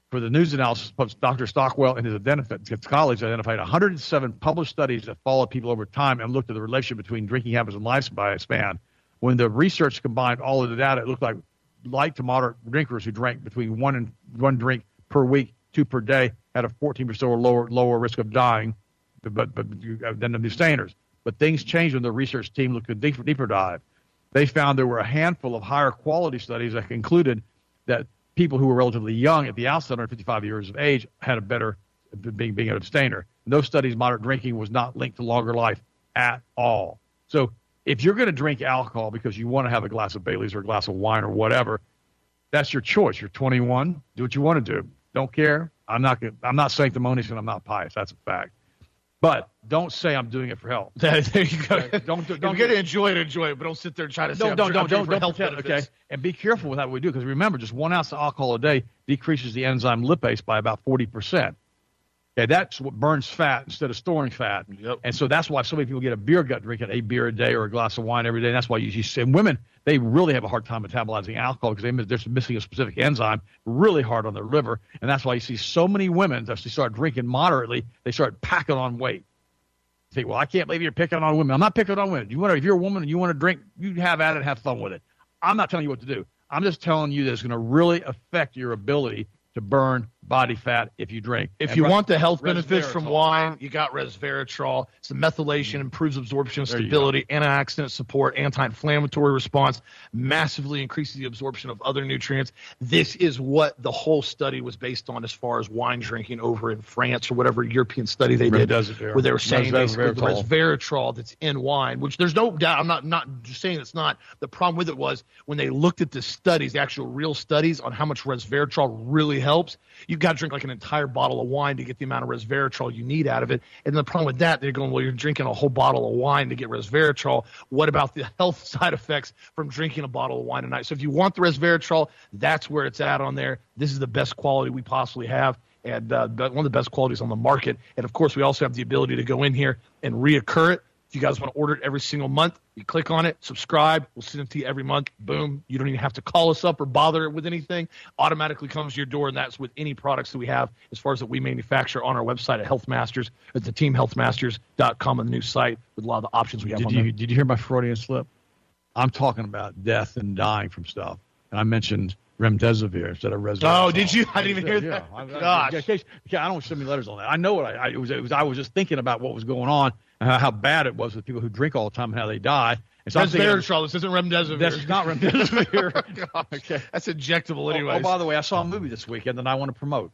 for the news analysis, Dr. Stockwell and his colleagues identified 107 published studies that followed people over time and looked at the relationship between drinking habits and lifespan. When the research combined all of the data, it looked like light to moderate drinkers who drank between one drink per week, 2 per day, had a 14% or lower risk of dying than the abstainers. But things changed when the research team looked at a deeper dive. They found there were a handful of higher quality studies that concluded that people who were relatively young at the outset, under 55 years of age, had a better being an abstainer. In those studies, moderate drinking was not linked to longer life at all. So if you're going to drink alcohol because you want to have a glass of Bailey's or a glass of wine or whatever, that's your choice. You're 21. Do what you want to do. Don't care. I'm not sanctimonious and I'm not pious. That's a fact. But don't say I'm doing it for health. There you go. Okay? Don't if you're going to enjoy it, but don't sit there and try to say I'm doing it for health benefits. Okay, and be careful with how we do, because remember, just 1 ounce of alcohol a day decreases the enzyme lipase by about 40%. Okay, that's what burns fat instead of storing fat. Yep. And so that's why so many people get a beer gut drinking a beer a day or a glass of wine every day. And that's why you see women, they really have a hard time metabolizing alcohol because they're missing a specific enzyme really hard on their liver. And that's why you see so many women, as they start drinking moderately, they start packing on weight. You say, well, I can't believe you're picking on women. I'm not picking on women. If you're a woman and you want to drink, you have at it, have fun with it. I'm not telling you what to do. I'm just telling you that it's going to really affect your ability to burn body fat if you drink. If you want the health benefits from wine, you got resveratrol. It's the methylation, improves absorption, stability, antioxidant support, anti-inflammatory response, massively increases the absorption of other nutrients. This is what the whole study was based on as far as wine drinking over in France or whatever European study they did, where they were saying basically the resveratrol that's in wine, which there's no doubt, I'm not just saying it's not. The problem with it was when they looked at the studies, the actual real studies on how much resveratrol really helps, you've got to drink like an entire bottle of wine to get the amount of resveratrol you need out of it. And the problem with that, they're going, well, you're drinking a whole bottle of wine to get resveratrol. What about the health side effects from drinking a bottle of wine a night? So if you want the resveratrol, that's where it's at on there. This is the best quality we possibly have, and one of the best qualities on the market. And, of course, we also have the ability to go in here and reoccur it. If you guys want to order it every single month, you click on it, subscribe. We'll send it to you every month. Boom. You don't even have to call us up or bother with anything. Automatically comes to your door, and that's with any products that we have as far as that we manufacture on our website at Healthmasters. It's the teamhealthmasters.com on the new site with a lot of the options we have on there. Did you hear my Freudian slip? I'm talking about death and dying from stuff, and I mentioned remdesivir instead of resveratrol. Oh, did you? I didn't even hear that. Gosh. I don't send me letters on that. I know what I was just thinking about what was going on and how bad it was with people who drink all the time and how they die. And so resveratrol. This isn't remdesivir. This is not remdesivir. Okay. That's injectable anyway. Oh, by the way, I saw a movie this weekend that I want to promote.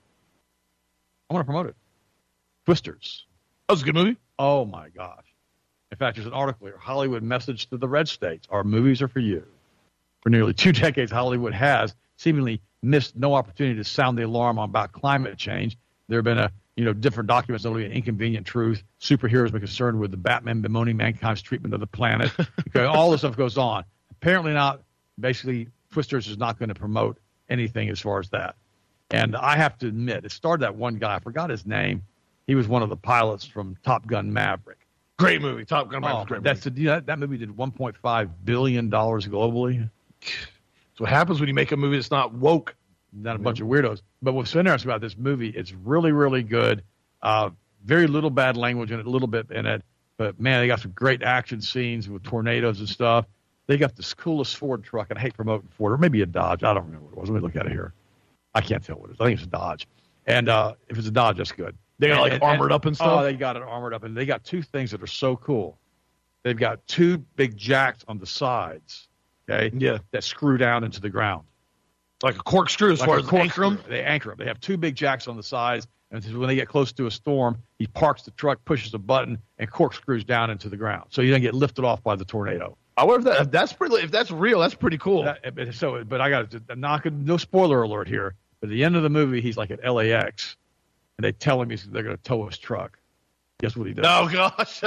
it. Twisters. That was a good movie. Oh, my gosh. In fact, there's an article here, Hollywood message to the red states. Our movies are for you. For nearly 2 decades, Hollywood has seemingly missed no opportunity to sound the alarm about climate change. There have been different documents, notably An Inconvenient Truth. Superheroes been concerned with the Batman bemoaning mankind's treatment of the planet. Okay, all this stuff goes on. Apparently not. Basically, Twisters is not going to promote anything as far as that. And I have to admit, it started that one guy. I forgot his name. He was one of the pilots from Top Gun Maverick. Great movie. Top Gun Maverick. Great movie. That movie did $1.5 billion globally. That's what happens when you make a movie that's not woke. Not a bunch of weirdos. But what's so interesting about this movie, it's really, really good. Very little bad language in it, a little bit in it. But, man, they got some great action scenes with tornadoes and stuff. They got this coolest Ford truck, and I hate promoting Ford, or maybe a Dodge. I don't remember what it was. Let me look at it here. I can't tell what it is. I think it's a Dodge. And if it's a Dodge, that's good. They got armored up and stuff? Oh, they got it armored up. And they got 2 things that are so cool. They've got 2 big jacks on the sides, okay, that screw down into the ground. It's like a corkscrew as far as anchor them? They anchor them. They have 2 big jacks on the sides, and when they get close to a storm, he parks the truck, pushes a button, and corkscrews down into the ground. So you don't get lifted off by the tornado. I wonder if that's real, that's pretty cool. But I got to knock it. No spoiler alert here. But at the end of the movie, he's like at LAX, and they tell him they're going to tow his truck. Guess what he does? Oh gosh!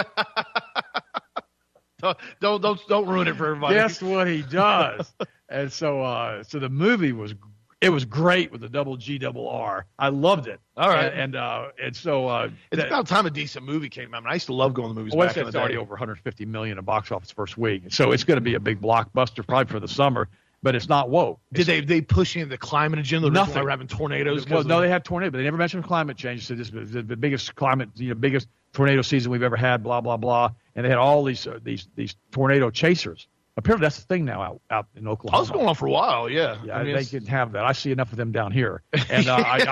don't ruin it for everybody. Guess what he does? And so the movie was great with the double G double R. I loved it. All right. And so it's about time a decent movie came out. I used to love going to the movies. Back in the day. It's already over $150 million in box office first week, so it's going to be a big blockbuster probably for the summer. but it's not woke. Did they push into the climate agenda? Nothing. We're having tornadoes. Well, no, they had tornadoes, but they never mentioned climate change. So this was the biggest biggest tornado season we've ever had. Blah blah blah. And they had all these tornado chasers. Apparently, that's the thing now out in Oklahoma. That was going on for a while. Yeah, I mean, they can have that. I see enough of them down here, and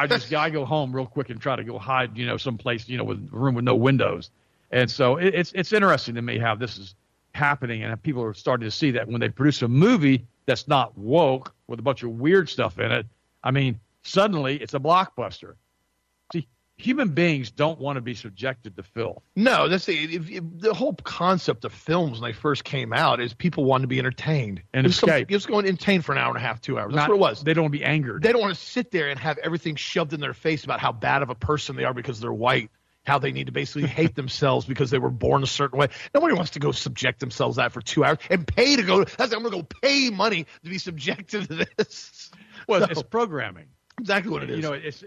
I go home real quick and try to go hide, someplace, with a room with no windows. And so it's interesting to me how this is happening, and people are starting to see that when they produce a movie that's not woke with a bunch of weird stuff in it. I mean, suddenly it's a blockbuster. See, human beings don't want to be subjected to filth. No, that's the whole concept of films when they first came out is people wanted to be entertained and escape. Just going to entertain for an hour and a half, 2 hours. That's what it was. They don't want to be angered. They don't want to sit there and have everything shoved in their face about how bad of a person they are because they're white. How they need to basically hate themselves because they were born a certain way. Nobody wants to go subject themselves to that for 2 hours and pay to go. I'm going to go pay money to be subjected to this. Well, it's programming. Exactly what it is.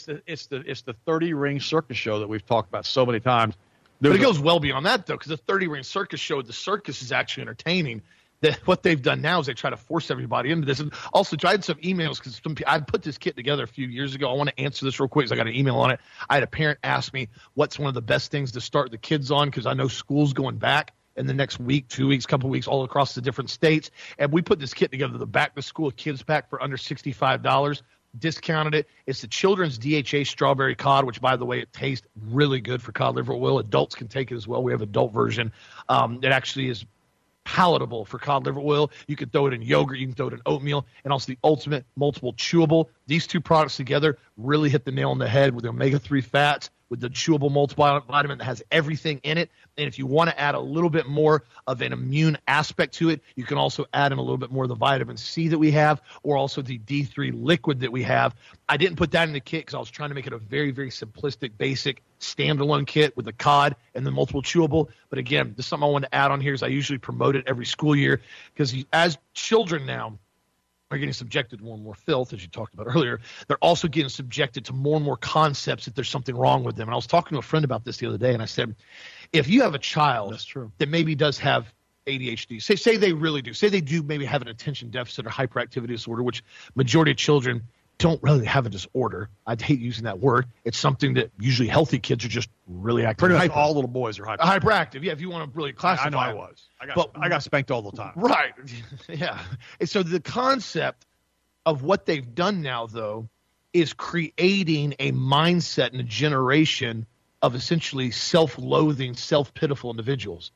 It's the 30-ring circus show that we've talked about so many times. But it goes well beyond that, though, because the 30-ring circus show, the circus is actually entertaining. That what they've done now is they try to force everybody into this. And also, I had some emails because I put this kit together a few years ago. I want to answer this real quick because I got an email on it. I had a parent ask me what's one of the best things to start the kids on because I know school's going back in the next week, 2 weeks, couple of weeks, all across the different states. And we put this kit together, the Back to School Kids Pack for under $65. Discounted it. It's the children's DHA strawberry cod, which, by the way, it tastes really good for cod liver oil. Adults can take it as well. We have adult version. It actually is palatable for cod liver oil. You can throw it in yogurt, you can throw it in oatmeal, and also the ultimate multiple chewable. These two products together really hit the nail on the head with the omega-3 fats, with the chewable multivitamin that has everything in it. And if you want to add a little bit more of an immune aspect to it, you can also add in a little bit more of the vitamin C that we have, or also the D3 liquid that we have. I didn't put that in the kit because I was trying to make it a very, very simplistic, basic, standalone kit with the cod and the multiple chewable. But again, this is something I want to add on here is I usually promote it every school year because as children now are getting subjected to more and more filth, as you talked about earlier, they're also getting subjected to more and more concepts that there's something wrong with them. And I was talking to a friend about this the other day, and I said, if you have a child That's true. that maybe does have ADHD, say they really do, say they do maybe have an attention deficit or hyperactivity disorder, which majority of children don't really have a disorder. I'd hate using that word. It's something that usually healthy kids are just really active. Pretty much all little boys are hyperactive. Yeah, if you want to really classify. I know I was. I got spanked all the time. Right. Yeah. And so the concept of what they've done now, though, is creating a mindset and a generation of essentially self-loathing, self-pitiful individuals.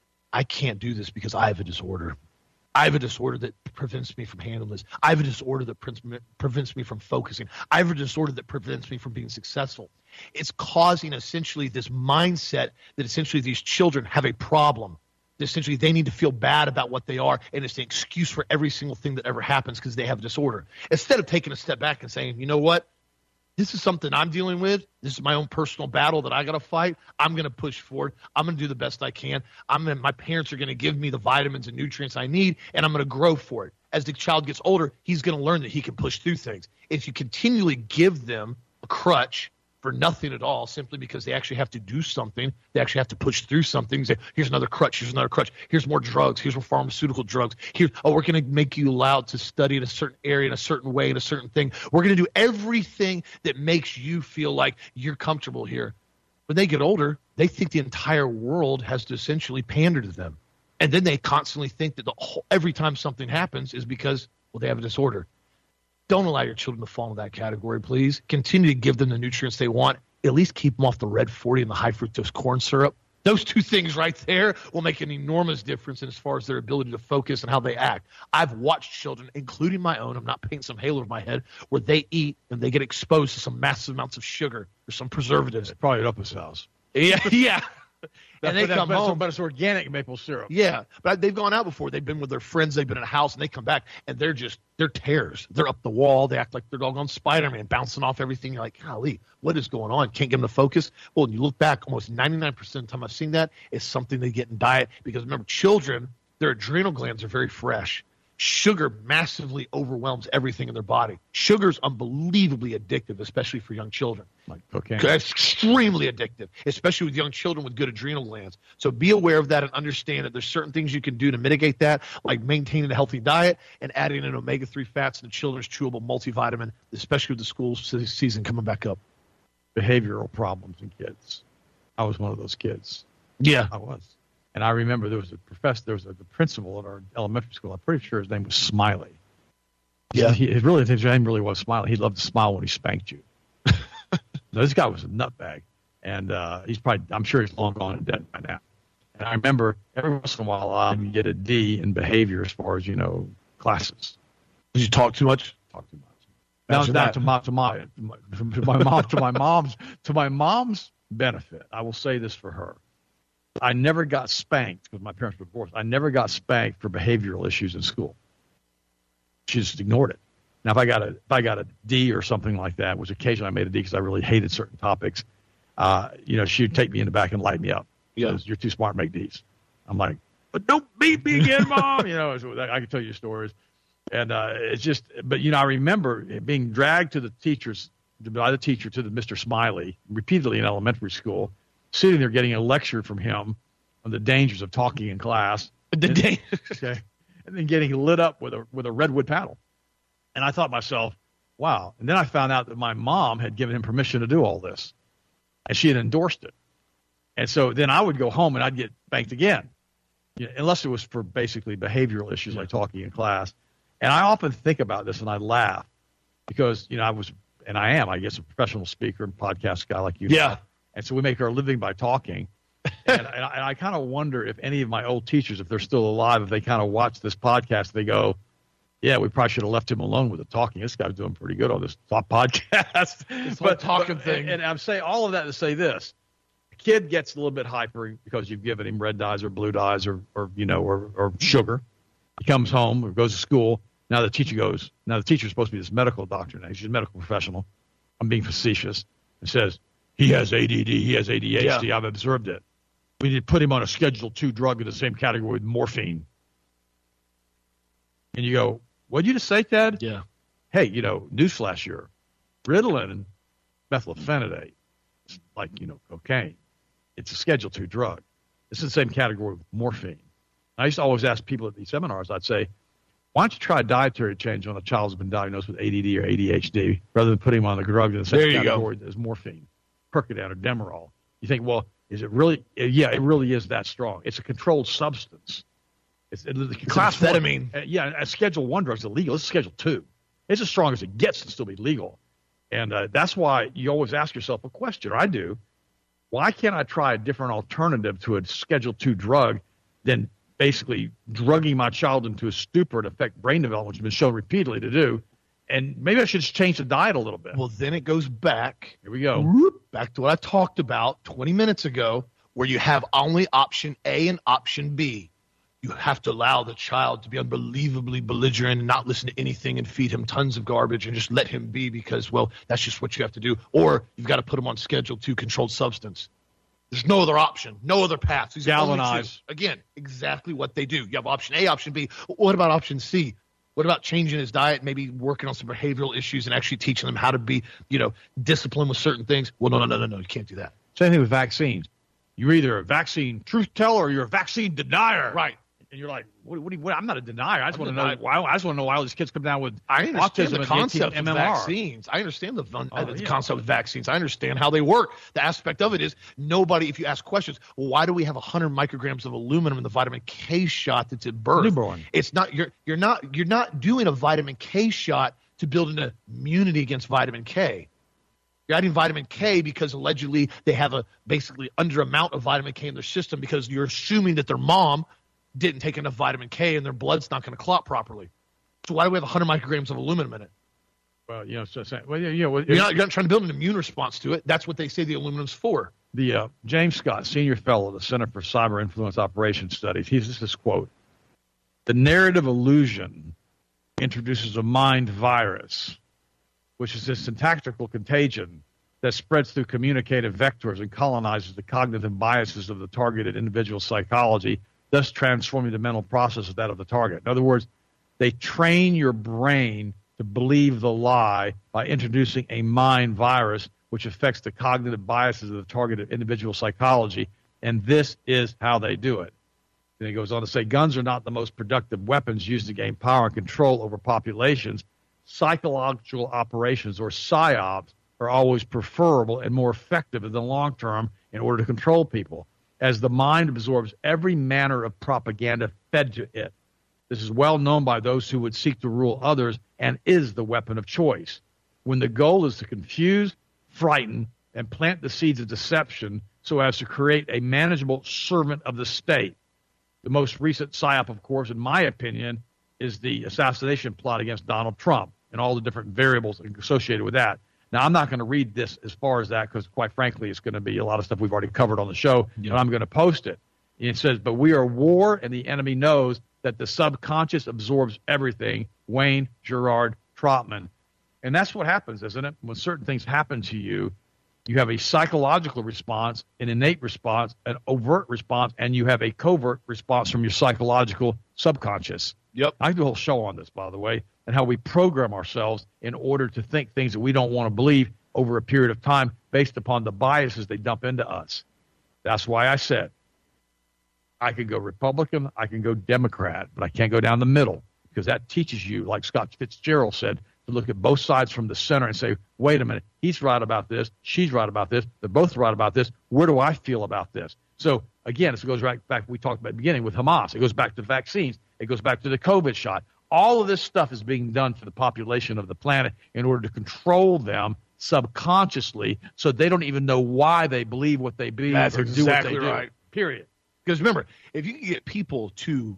I can't do this because I have a disorder. I have a disorder that prevents me from handling this. I have a disorder that prevents me from focusing. I have a disorder that prevents me from being successful. It's causing essentially this mindset that essentially these children have a problem. Essentially, they need to feel bad about what they are, and it's an excuse for every single thing that ever happens because they have a disorder. Instead of taking a step back and saying, you know what? This is something I'm dealing with. This is my own personal battle that I got to fight. I'm going to push forward. I'm going to do the best I can. My parents are going to give me the vitamins and nutrients I need, and I'm going to grow for it. As the child gets older, he's going to learn that he can push through things. If you continually give them a crutch for nothing at all, simply because they actually have to do something, they actually have to push through something. Say, here's another crutch, here's more drugs, here's more pharmaceutical drugs. We're going to make you allowed to study in a certain area, in a certain way, in a certain thing. We're going to do everything that makes you feel like you're comfortable here. When they get older, they think the entire world has to essentially pander to them. And then they constantly think that every time something happens is because, well, they have a disorder. Don't allow your children to fall into that category, please. Continue to give them the nutrients they want. At least keep them off the red 40 and the high fructose corn syrup. Those two things right there will make an enormous difference as far as their ability to focus and how they act. I've watched children, including my own, I'm not painting some halo over my head, where they eat and they get exposed to some massive amounts of sugar or some preservatives. It's probably at Upa's house. Yeah. And they come home. But it's organic maple syrup. Yeah. But they've gone out before. They've been with their friends. They've been in a house, and they come back, and they're tears. They're up the wall. They act like they're doggone Spider-Man, bouncing off everything. You're like, golly, what is going on? Can't get them to focus. Well, when you look back, almost 99% of the time I've seen that is something they get in diet. Because remember, children, their adrenal glands are very fresh. Sugar massively overwhelms everything in their body. Sugar's unbelievably addictive, especially for young children. Like cocaine. It's extremely addictive, especially with young children with good adrenal glands. So be aware of that and understand that there's certain things you can do to mitigate that, like maintaining a healthy diet and adding in omega-3 fats and a children's chewable multivitamin, especially with the school season coming back up. Behavioral problems in kids. I was one of those kids. Yeah. I was. And I remember there was a professor, the principal at our elementary school. I'm pretty sure his name was Smiley. Yeah. His name really was Smiley. He loved to smile when he spanked you. No, this guy was a nutbag. And I'm sure he's long gone and dead by now. And I remember every once in a while I would get a D in behavior as far as, classes. Did you talk too much? Talk too much. Now to my mom's benefit, I will say this for her. I never got spanked because my parents were divorced. I never got spanked for behavioral issues in school. She just ignored it. Now, if I got a D or something like that, which occasionally I made a D because I really hated certain topics, she'd take me in the back and light me up. Yeah, you're too smart to make Ds. I'm like, but don't beat me again, Mom. So I can tell you stories, and it's just. But I remember being dragged by the teacher to the Mr. Smiley repeatedly in elementary school. Sitting there getting a lecture from him on the dangers of talking in class. Okay. And then getting lit up with a redwood paddle. And I thought to myself, wow. And then I found out that my mom had given him permission to do all this. And she had endorsed it. And so then I would go home and I'd get spanked again. Unless it was for basically behavioral issues like talking in class. And I often think about this and I laugh because, I was, and I am, I guess, a professional speaker and podcast guy like you. Yeah. And so we make our living by talking. And I kind of wonder if any of my old teachers, if they're still alive, if they kind of watch this podcast, they go, yeah, we probably should have left him alone with the talking. This guy's doing pretty good on this podcast. Thing. And I'm saying all of that to say this. A kid gets a little bit hyper because you've given him red dyes or blue dyes or sugar. He comes home or goes to school. Now the teacher's supposed to be this medical doctor now. She's a medical professional. I'm being facetious. And says, he has ADD, he has ADHD, yeah. I've observed it. We need to put him on a Schedule II drug in the same category with morphine. And you go, what did you just say, Ted? Yeah. Hey, newsflash here. Ritalin and methylphenidate, it's like, cocaine. It's a Schedule II drug. It's in the same category with morphine. I used to always ask people at these seminars, I'd say, why don't you try a dietary change on a child who's been diagnosed with ADD or ADHD rather than putting him on the drug in the same category as morphine, Percodan, or Demerol? You think, well, is it really? Yeah, it really is that strong. It's a controlled substance. It's amphetamine. A Schedule I drug is illegal. It's Schedule II. It's as strong as it gets to still be legal. And that's why you always ask yourself a question, or I do. Why can't I try a different alternative to a Schedule II drug than basically drugging my child into a stupor to affect brain development, which has been shown repeatedly to do? And maybe I should just change the diet a little bit. Well, then it goes back. Here we go. Back to what I talked about 20 minutes ago, where you have only option A and option B. You have to allow the child to be unbelievably belligerent and not listen to anything and feed him tons of garbage and just let him be because, well, that's just what you have to do. Or you've got to put him on Schedule II controlled substance. There's no other option, no other path. Galvanize. Again, exactly what they do. You have option A, option B. What about option C? What about changing his diet, maybe working on some behavioral issues and actually teaching them how to be, disciplined with certain things? Well, no. You can't do that. Same thing with vaccines. You're either a vaccine truth teller or you're a vaccine denier. Right. And you're like, what? I'm not a denier. I just want to know why. I just want to know why all these kids come down with I understand autism the concept and of vaccines. I understand the concept of vaccines. I understand how they work. The aspect of it is nobody. If you ask questions, well, why do we have 100 micrograms of aluminum in the vitamin K shot that's at birth? Newborn. It's not. You're not doing a vitamin K shot to build an immunity against vitamin K. You're adding vitamin K because allegedly they have a basically under amount of vitamin K in their system because you're assuming that their mom didn't take enough vitamin K and their blood's not going to clot properly. So why do we have 100 micrograms of aluminum in it? Well, you're not trying to build an immune response to it. That's what they say the aluminum's for. The James Scott, senior fellow at the Center for Cyber Influence Operations Studies, he has this quote: "The narrative illusion introduces a mind virus, which is a syntactical contagion that spreads through communicative vectors and colonizes the cognitive biases of the targeted individual's psychology, thus transforming the mental process of that of the target." In other words, They train your brain to believe the lie by introducing a mind virus, which affects the cognitive biases of the targeted individual psychology. And this is how they do it. And he goes on to say, guns are not the most productive weapons used to gain power and control over populations. Psychological operations, or PSYOPs, are always preferable and more effective in the long term in order to control people, as the mind absorbs every manner of propaganda fed to it. This is well known by those who would seek to rule others and is the weapon of choice. When the goal is to confuse, frighten, and plant the seeds of deception so as to create a manageable servant of the state. The most recent PSYOP, of course, in my opinion, is the assassination plot against Donald Trump and all the different variables associated with that. Now, I'm not going to read this as far as that because, quite frankly, it's going to be a lot of stuff we've already covered on the show, and I'm going to post it. It says, but we are at war, and the enemy knows that the subconscious absorbs everything. Wayne Gerard Trotman. And that's what happens, isn't it? When certain things happen to you, you have a psychological response, an innate response, an overt response, and you have a covert response from your psychological subconscious. Yep. I do a whole show on this, by the way, and how we program ourselves in order to think things that we don't want to believe over a period of time based upon the biases they dump into us. That's why I said I could go Republican, I can go Democrat, but I can't go down the middle because that teaches you, like Scott Fitzgerald said, to look at both sides from the center and say, wait a minute, he's right about this, she's right about this, they're both right about this. Where do I feel about this? So, again, it goes right back, we talked about at the beginning with Hamas. It goes back to vaccines. It goes back to the COVID shot. All of this stuff is being done for the population of the planet in order to control them subconsciously so they don't even know why they believe what they believe That's or exactly do what they right. do. Period. Because remember, if you can get people to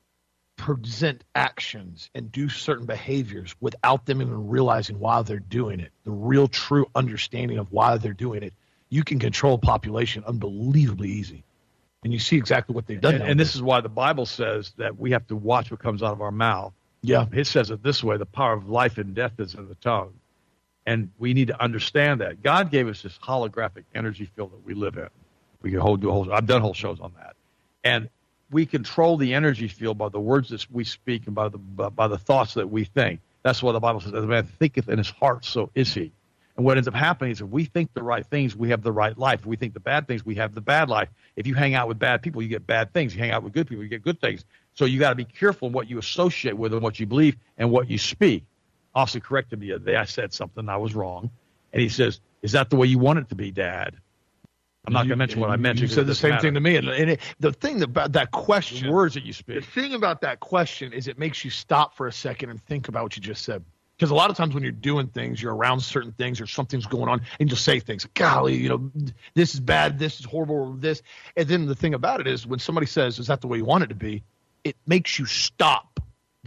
present actions and do certain behaviors without them even realizing why they're doing it, the real true understanding of why they're doing it, you can control a population unbelievably easy. And you see exactly what they've done. And this is why the Bible says that we have to watch what comes out of our mouth. Yeah. It says it this way, the power of life and death is in the tongue. And we need to understand that. God gave us this holographic energy field that we live in. We can I've done whole shows on that. And we control the energy field by the words that we speak and by the thoughts that we think. That's why the Bible says, as a man thinketh in his heart, so is he. And what ends up happening is if we think the right things, we have the right life. If we think the bad things, we have the bad life. If you hang out with bad people, you get bad things. You hang out with good people, you get good things. So you got to be careful in what you associate with and what you believe and what you speak. Austin corrected me the other day. I said something, I was wrong. And he says, is that the way you want it to be, Dad? I'm not going to mention what I mentioned. You said the same thing to me. And the thing about that question, the words that you speak. The thing about that question is it makes you stop for a second and think about what you just said. Because a lot of times when you're doing things, you're around certain things or something's going on, and you'll say things, golly, this is bad, this is horrible, this. And then the thing about it is when somebody says, is that the way you want it to be, it makes you stop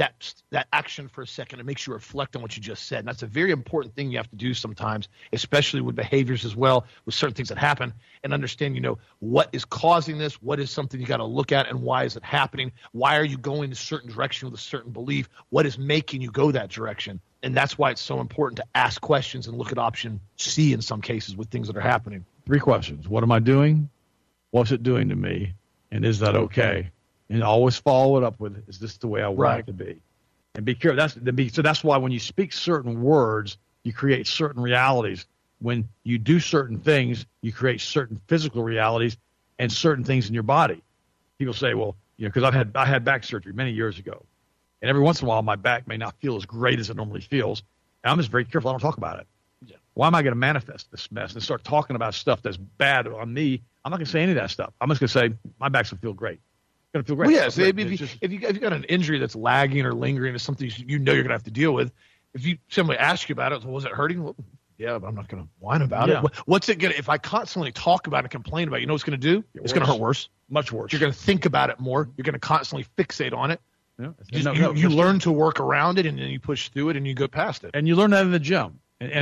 that action for a second. It makes you reflect on what you just said. And that's a very important thing you have to do sometimes, especially with behaviors as well, with certain things that happen, and understand, what is causing this, what is something you got to look at, and why is it happening? Why are you going a certain direction with a certain belief? What is making you go that direction? And that's why it's so important to ask questions and look at option C in some cases with things that are happening. 3 questions. What am I doing? What's it doing to me? And is that okay? And always follow it up with, is this the way I want it to be? And be careful. So that's why when you speak certain words, you create certain realities. When you do certain things, you create certain physical realities and certain things in your body. People say, well, because I had back surgery many years ago. And every once in a while, my back may not feel as great as it normally feels. And I'm just very careful I don't talk about it. Yeah. Why am I going to manifest this mess and start talking about stuff that's bad on me? I'm not going to say any of that stuff. I'm just going to say my back's going to feel great. It's going to feel great. Well, yes, if you got an injury that's lagging or lingering or something you're going to have to deal with, if somebody asks you about it, was it hurting? Well, yeah, but I'm not going to whine about it. What's it going to – if I constantly talk about it and complain about it, what's going to do? It's going to hurt worse. Much worse. You're going to think about it more. You're going to constantly fixate on it. Yeah. You learn to work around it, and then you push through it, and you go past it. And you learn that in the gym. And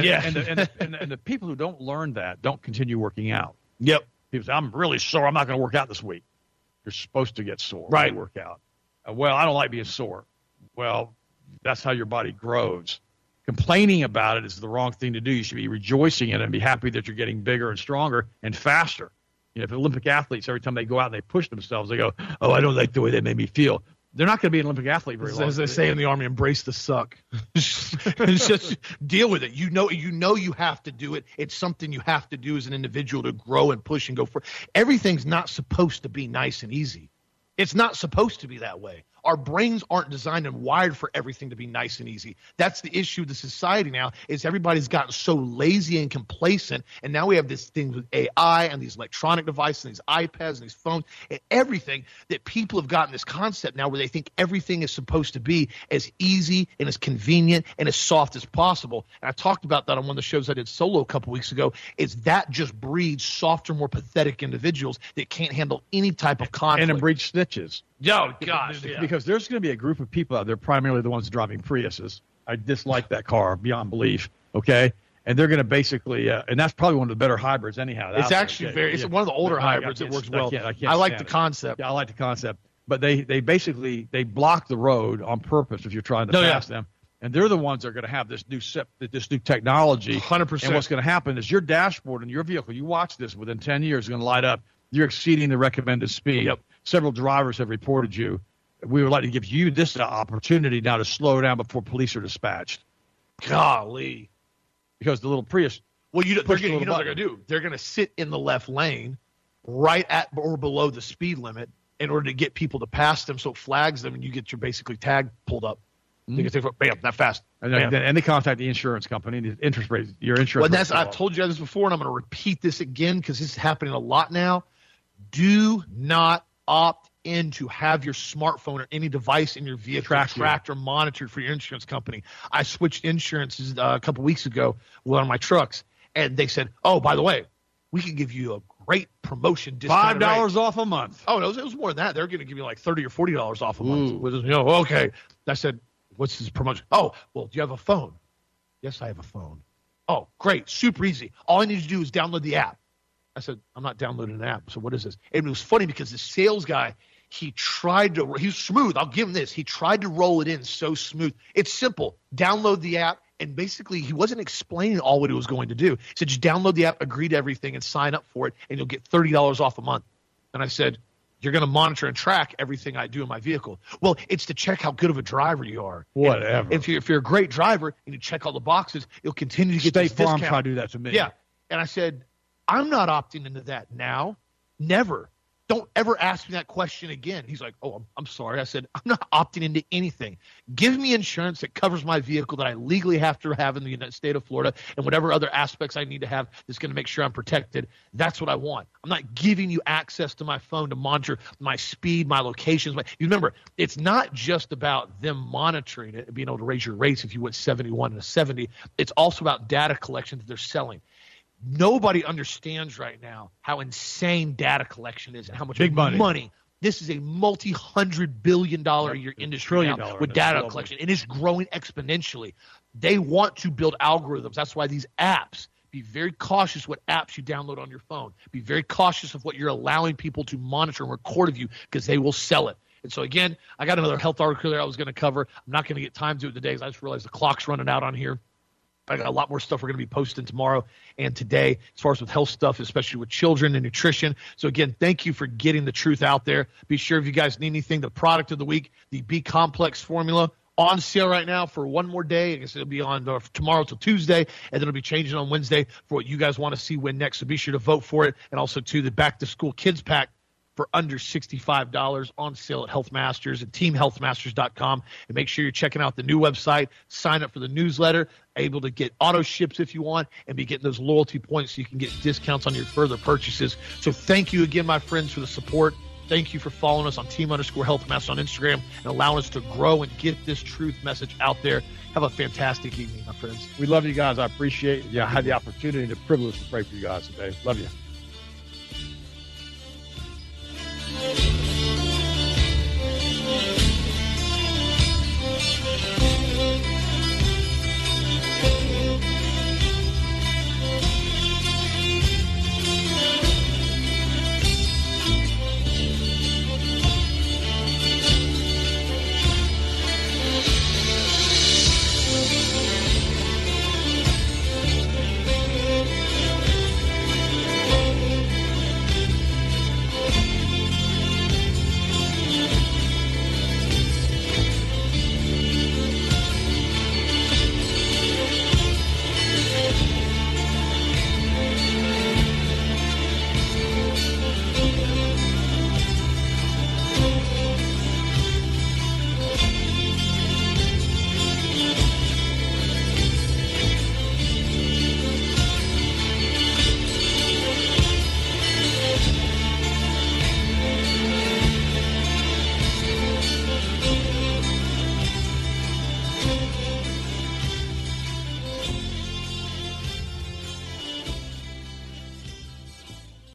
the people who don't learn that don't continue working out. Yep. People say, I'm really sore. I'm not going to work out this week. You're supposed to get sore when you work out. Well, I don't like being sore. Well, that's how your body grows. Complaining about it is the wrong thing to do. You should be rejoicing in it and be happy that you're getting bigger and stronger and faster. If Olympic athletes, every time they go out and they push themselves, they go, oh, I don't like the way they made me feel. they're not going to be an Olympic athlete very long. As they say in the Army, embrace the suck. Just deal with it. You know you have to do it. It's something you have to do as an individual to grow and push and go for. Everything's not supposed to be nice and easy. It's not supposed to be that way. Our brains aren't designed and wired for everything to be nice and easy. That's the issue of the society now, is everybody's gotten so lazy and complacent, and now we have this thing with AI and these electronic devices and these iPads and these phones and everything, that people have gotten this concept now where they think everything is supposed to be as easy and as convenient and as soft as possible. And I talked about that on one of the shows I did solo a couple weeks ago, is that just breeds softer, more pathetic individuals that can't handle any type of conflict. And it breeds snitches. Oh, gosh, yeah. Because there's going to be a group of people out there, primarily the ones driving Priuses. I dislike that car beyond belief, okay? And they're going to basically and that's probably one of the better hybrids anyhow. It's actually it's one of the older hybrids that works well. I like the concept. Yeah, I like the concept. But they basically block the road on purpose if you're trying to pass them. And they're the ones that are going to have this new technology. 100%. And what's going to happen is your dashboard in your vehicle, you watch this, within 10 years, is going to light up. You're exceeding the recommended speed. Yep. Several drivers have reported you. We would like to give you this opportunity now to slow down before police are dispatched. Golly. Because the little Prius. Well, you know what they're going to do? They're going to sit in the left lane right at or below the speed limit in order to get people to pass them, so it flags them, and you get your basically tag pulled up. You can say, bam, that fast. And they contact the insurance company. The interest rate, your insurance. Well, I've told you this before, and I'm going to repeat this again because this is happening a lot now. Do not opt in to have your smartphone or any device in your vehicle tracked or monitored for your insurance company. I switched insurances a couple weeks ago with one of my trucks, and they said, oh, by the way, we can give you a great promotion discount. $5 off a month. Oh, no, it was more than that. They're going to give you like $30 or $40 off a month. Okay. I said, what's this promotion? Oh, well, do you have a phone? Yes, I have a phone. Oh, great. Super easy. All I need to do is download the app. I said, I'm not downloading an app. So what is this? And it was funny because the sales guy, he's smooth. I'll give him this. He tried to roll it in so smooth. It's simple. Download the app. And basically, he wasn't explaining all what he was going to do. He said, just download the app, agree to everything, and sign up for it, and you'll get $30 off a month. And I said, you're going to monitor and track everything I do in my vehicle. Well, it's to check how good of a driver you are. Whatever. And if you're a great driver and you check all the boxes, you'll continue to get this discount. State Farm tried to do that to me. Yeah. And I said, I'm not opting into that now. Never. Don't ever ask me that question again. He's like, oh, I'm sorry. I said, I'm not opting into anything. Give me insurance that covers my vehicle that I legally have to have in the United State of Florida and whatever other aspects I need to have that's going to make sure I'm protected. That's what I want. I'm not giving you access to my phone to monitor my speed, my locations. You remember, it's not just about them monitoring it and being able to raise your rates if you went 71 and a 70. It's also about data collection that they're selling. Nobody understands right now how insane data collection is and how much big money. This is a multi-$100 billion a year industry now with data collection, and it's growing exponentially. They want to build algorithms. That's why these apps, be very cautious what apps you download on your phone. Be very cautious of what you're allowing people to monitor and record of you because they will sell it. And so, again, I got another health article there I was going to cover. I'm not going to get time to it today because I just realized the clock's running out on here. I got a lot more stuff we're going to be posting tomorrow and today as far as with health stuff, especially with children and nutrition. So, again, thank you for getting the truth out there. Be sure if you guys need anything, the product of the week, the B Complex formula, on sale right now for one more day. I guess it'll be on tomorrow till Tuesday, and then it'll be changing on Wednesday for what you guys want to see when next. So be sure to vote for it. And also, too, the Back to School Kids Pack for under $65 on sale at Health Masters and teamhealthmasters.com. And make sure you're checking out the new website. Sign up for the newsletter, able to get auto ships if you want, and be getting those loyalty points so you can get discounts on your further purchases. So thank you again, my friends, for the support. Thank you for following us on Team_HealthMasters on Instagram and allowing us to grow and get this truth message out there. Have a fantastic evening, my friends. We love you guys. I appreciate you. I had the opportunity and the privilege to pray for you guys today. Love you.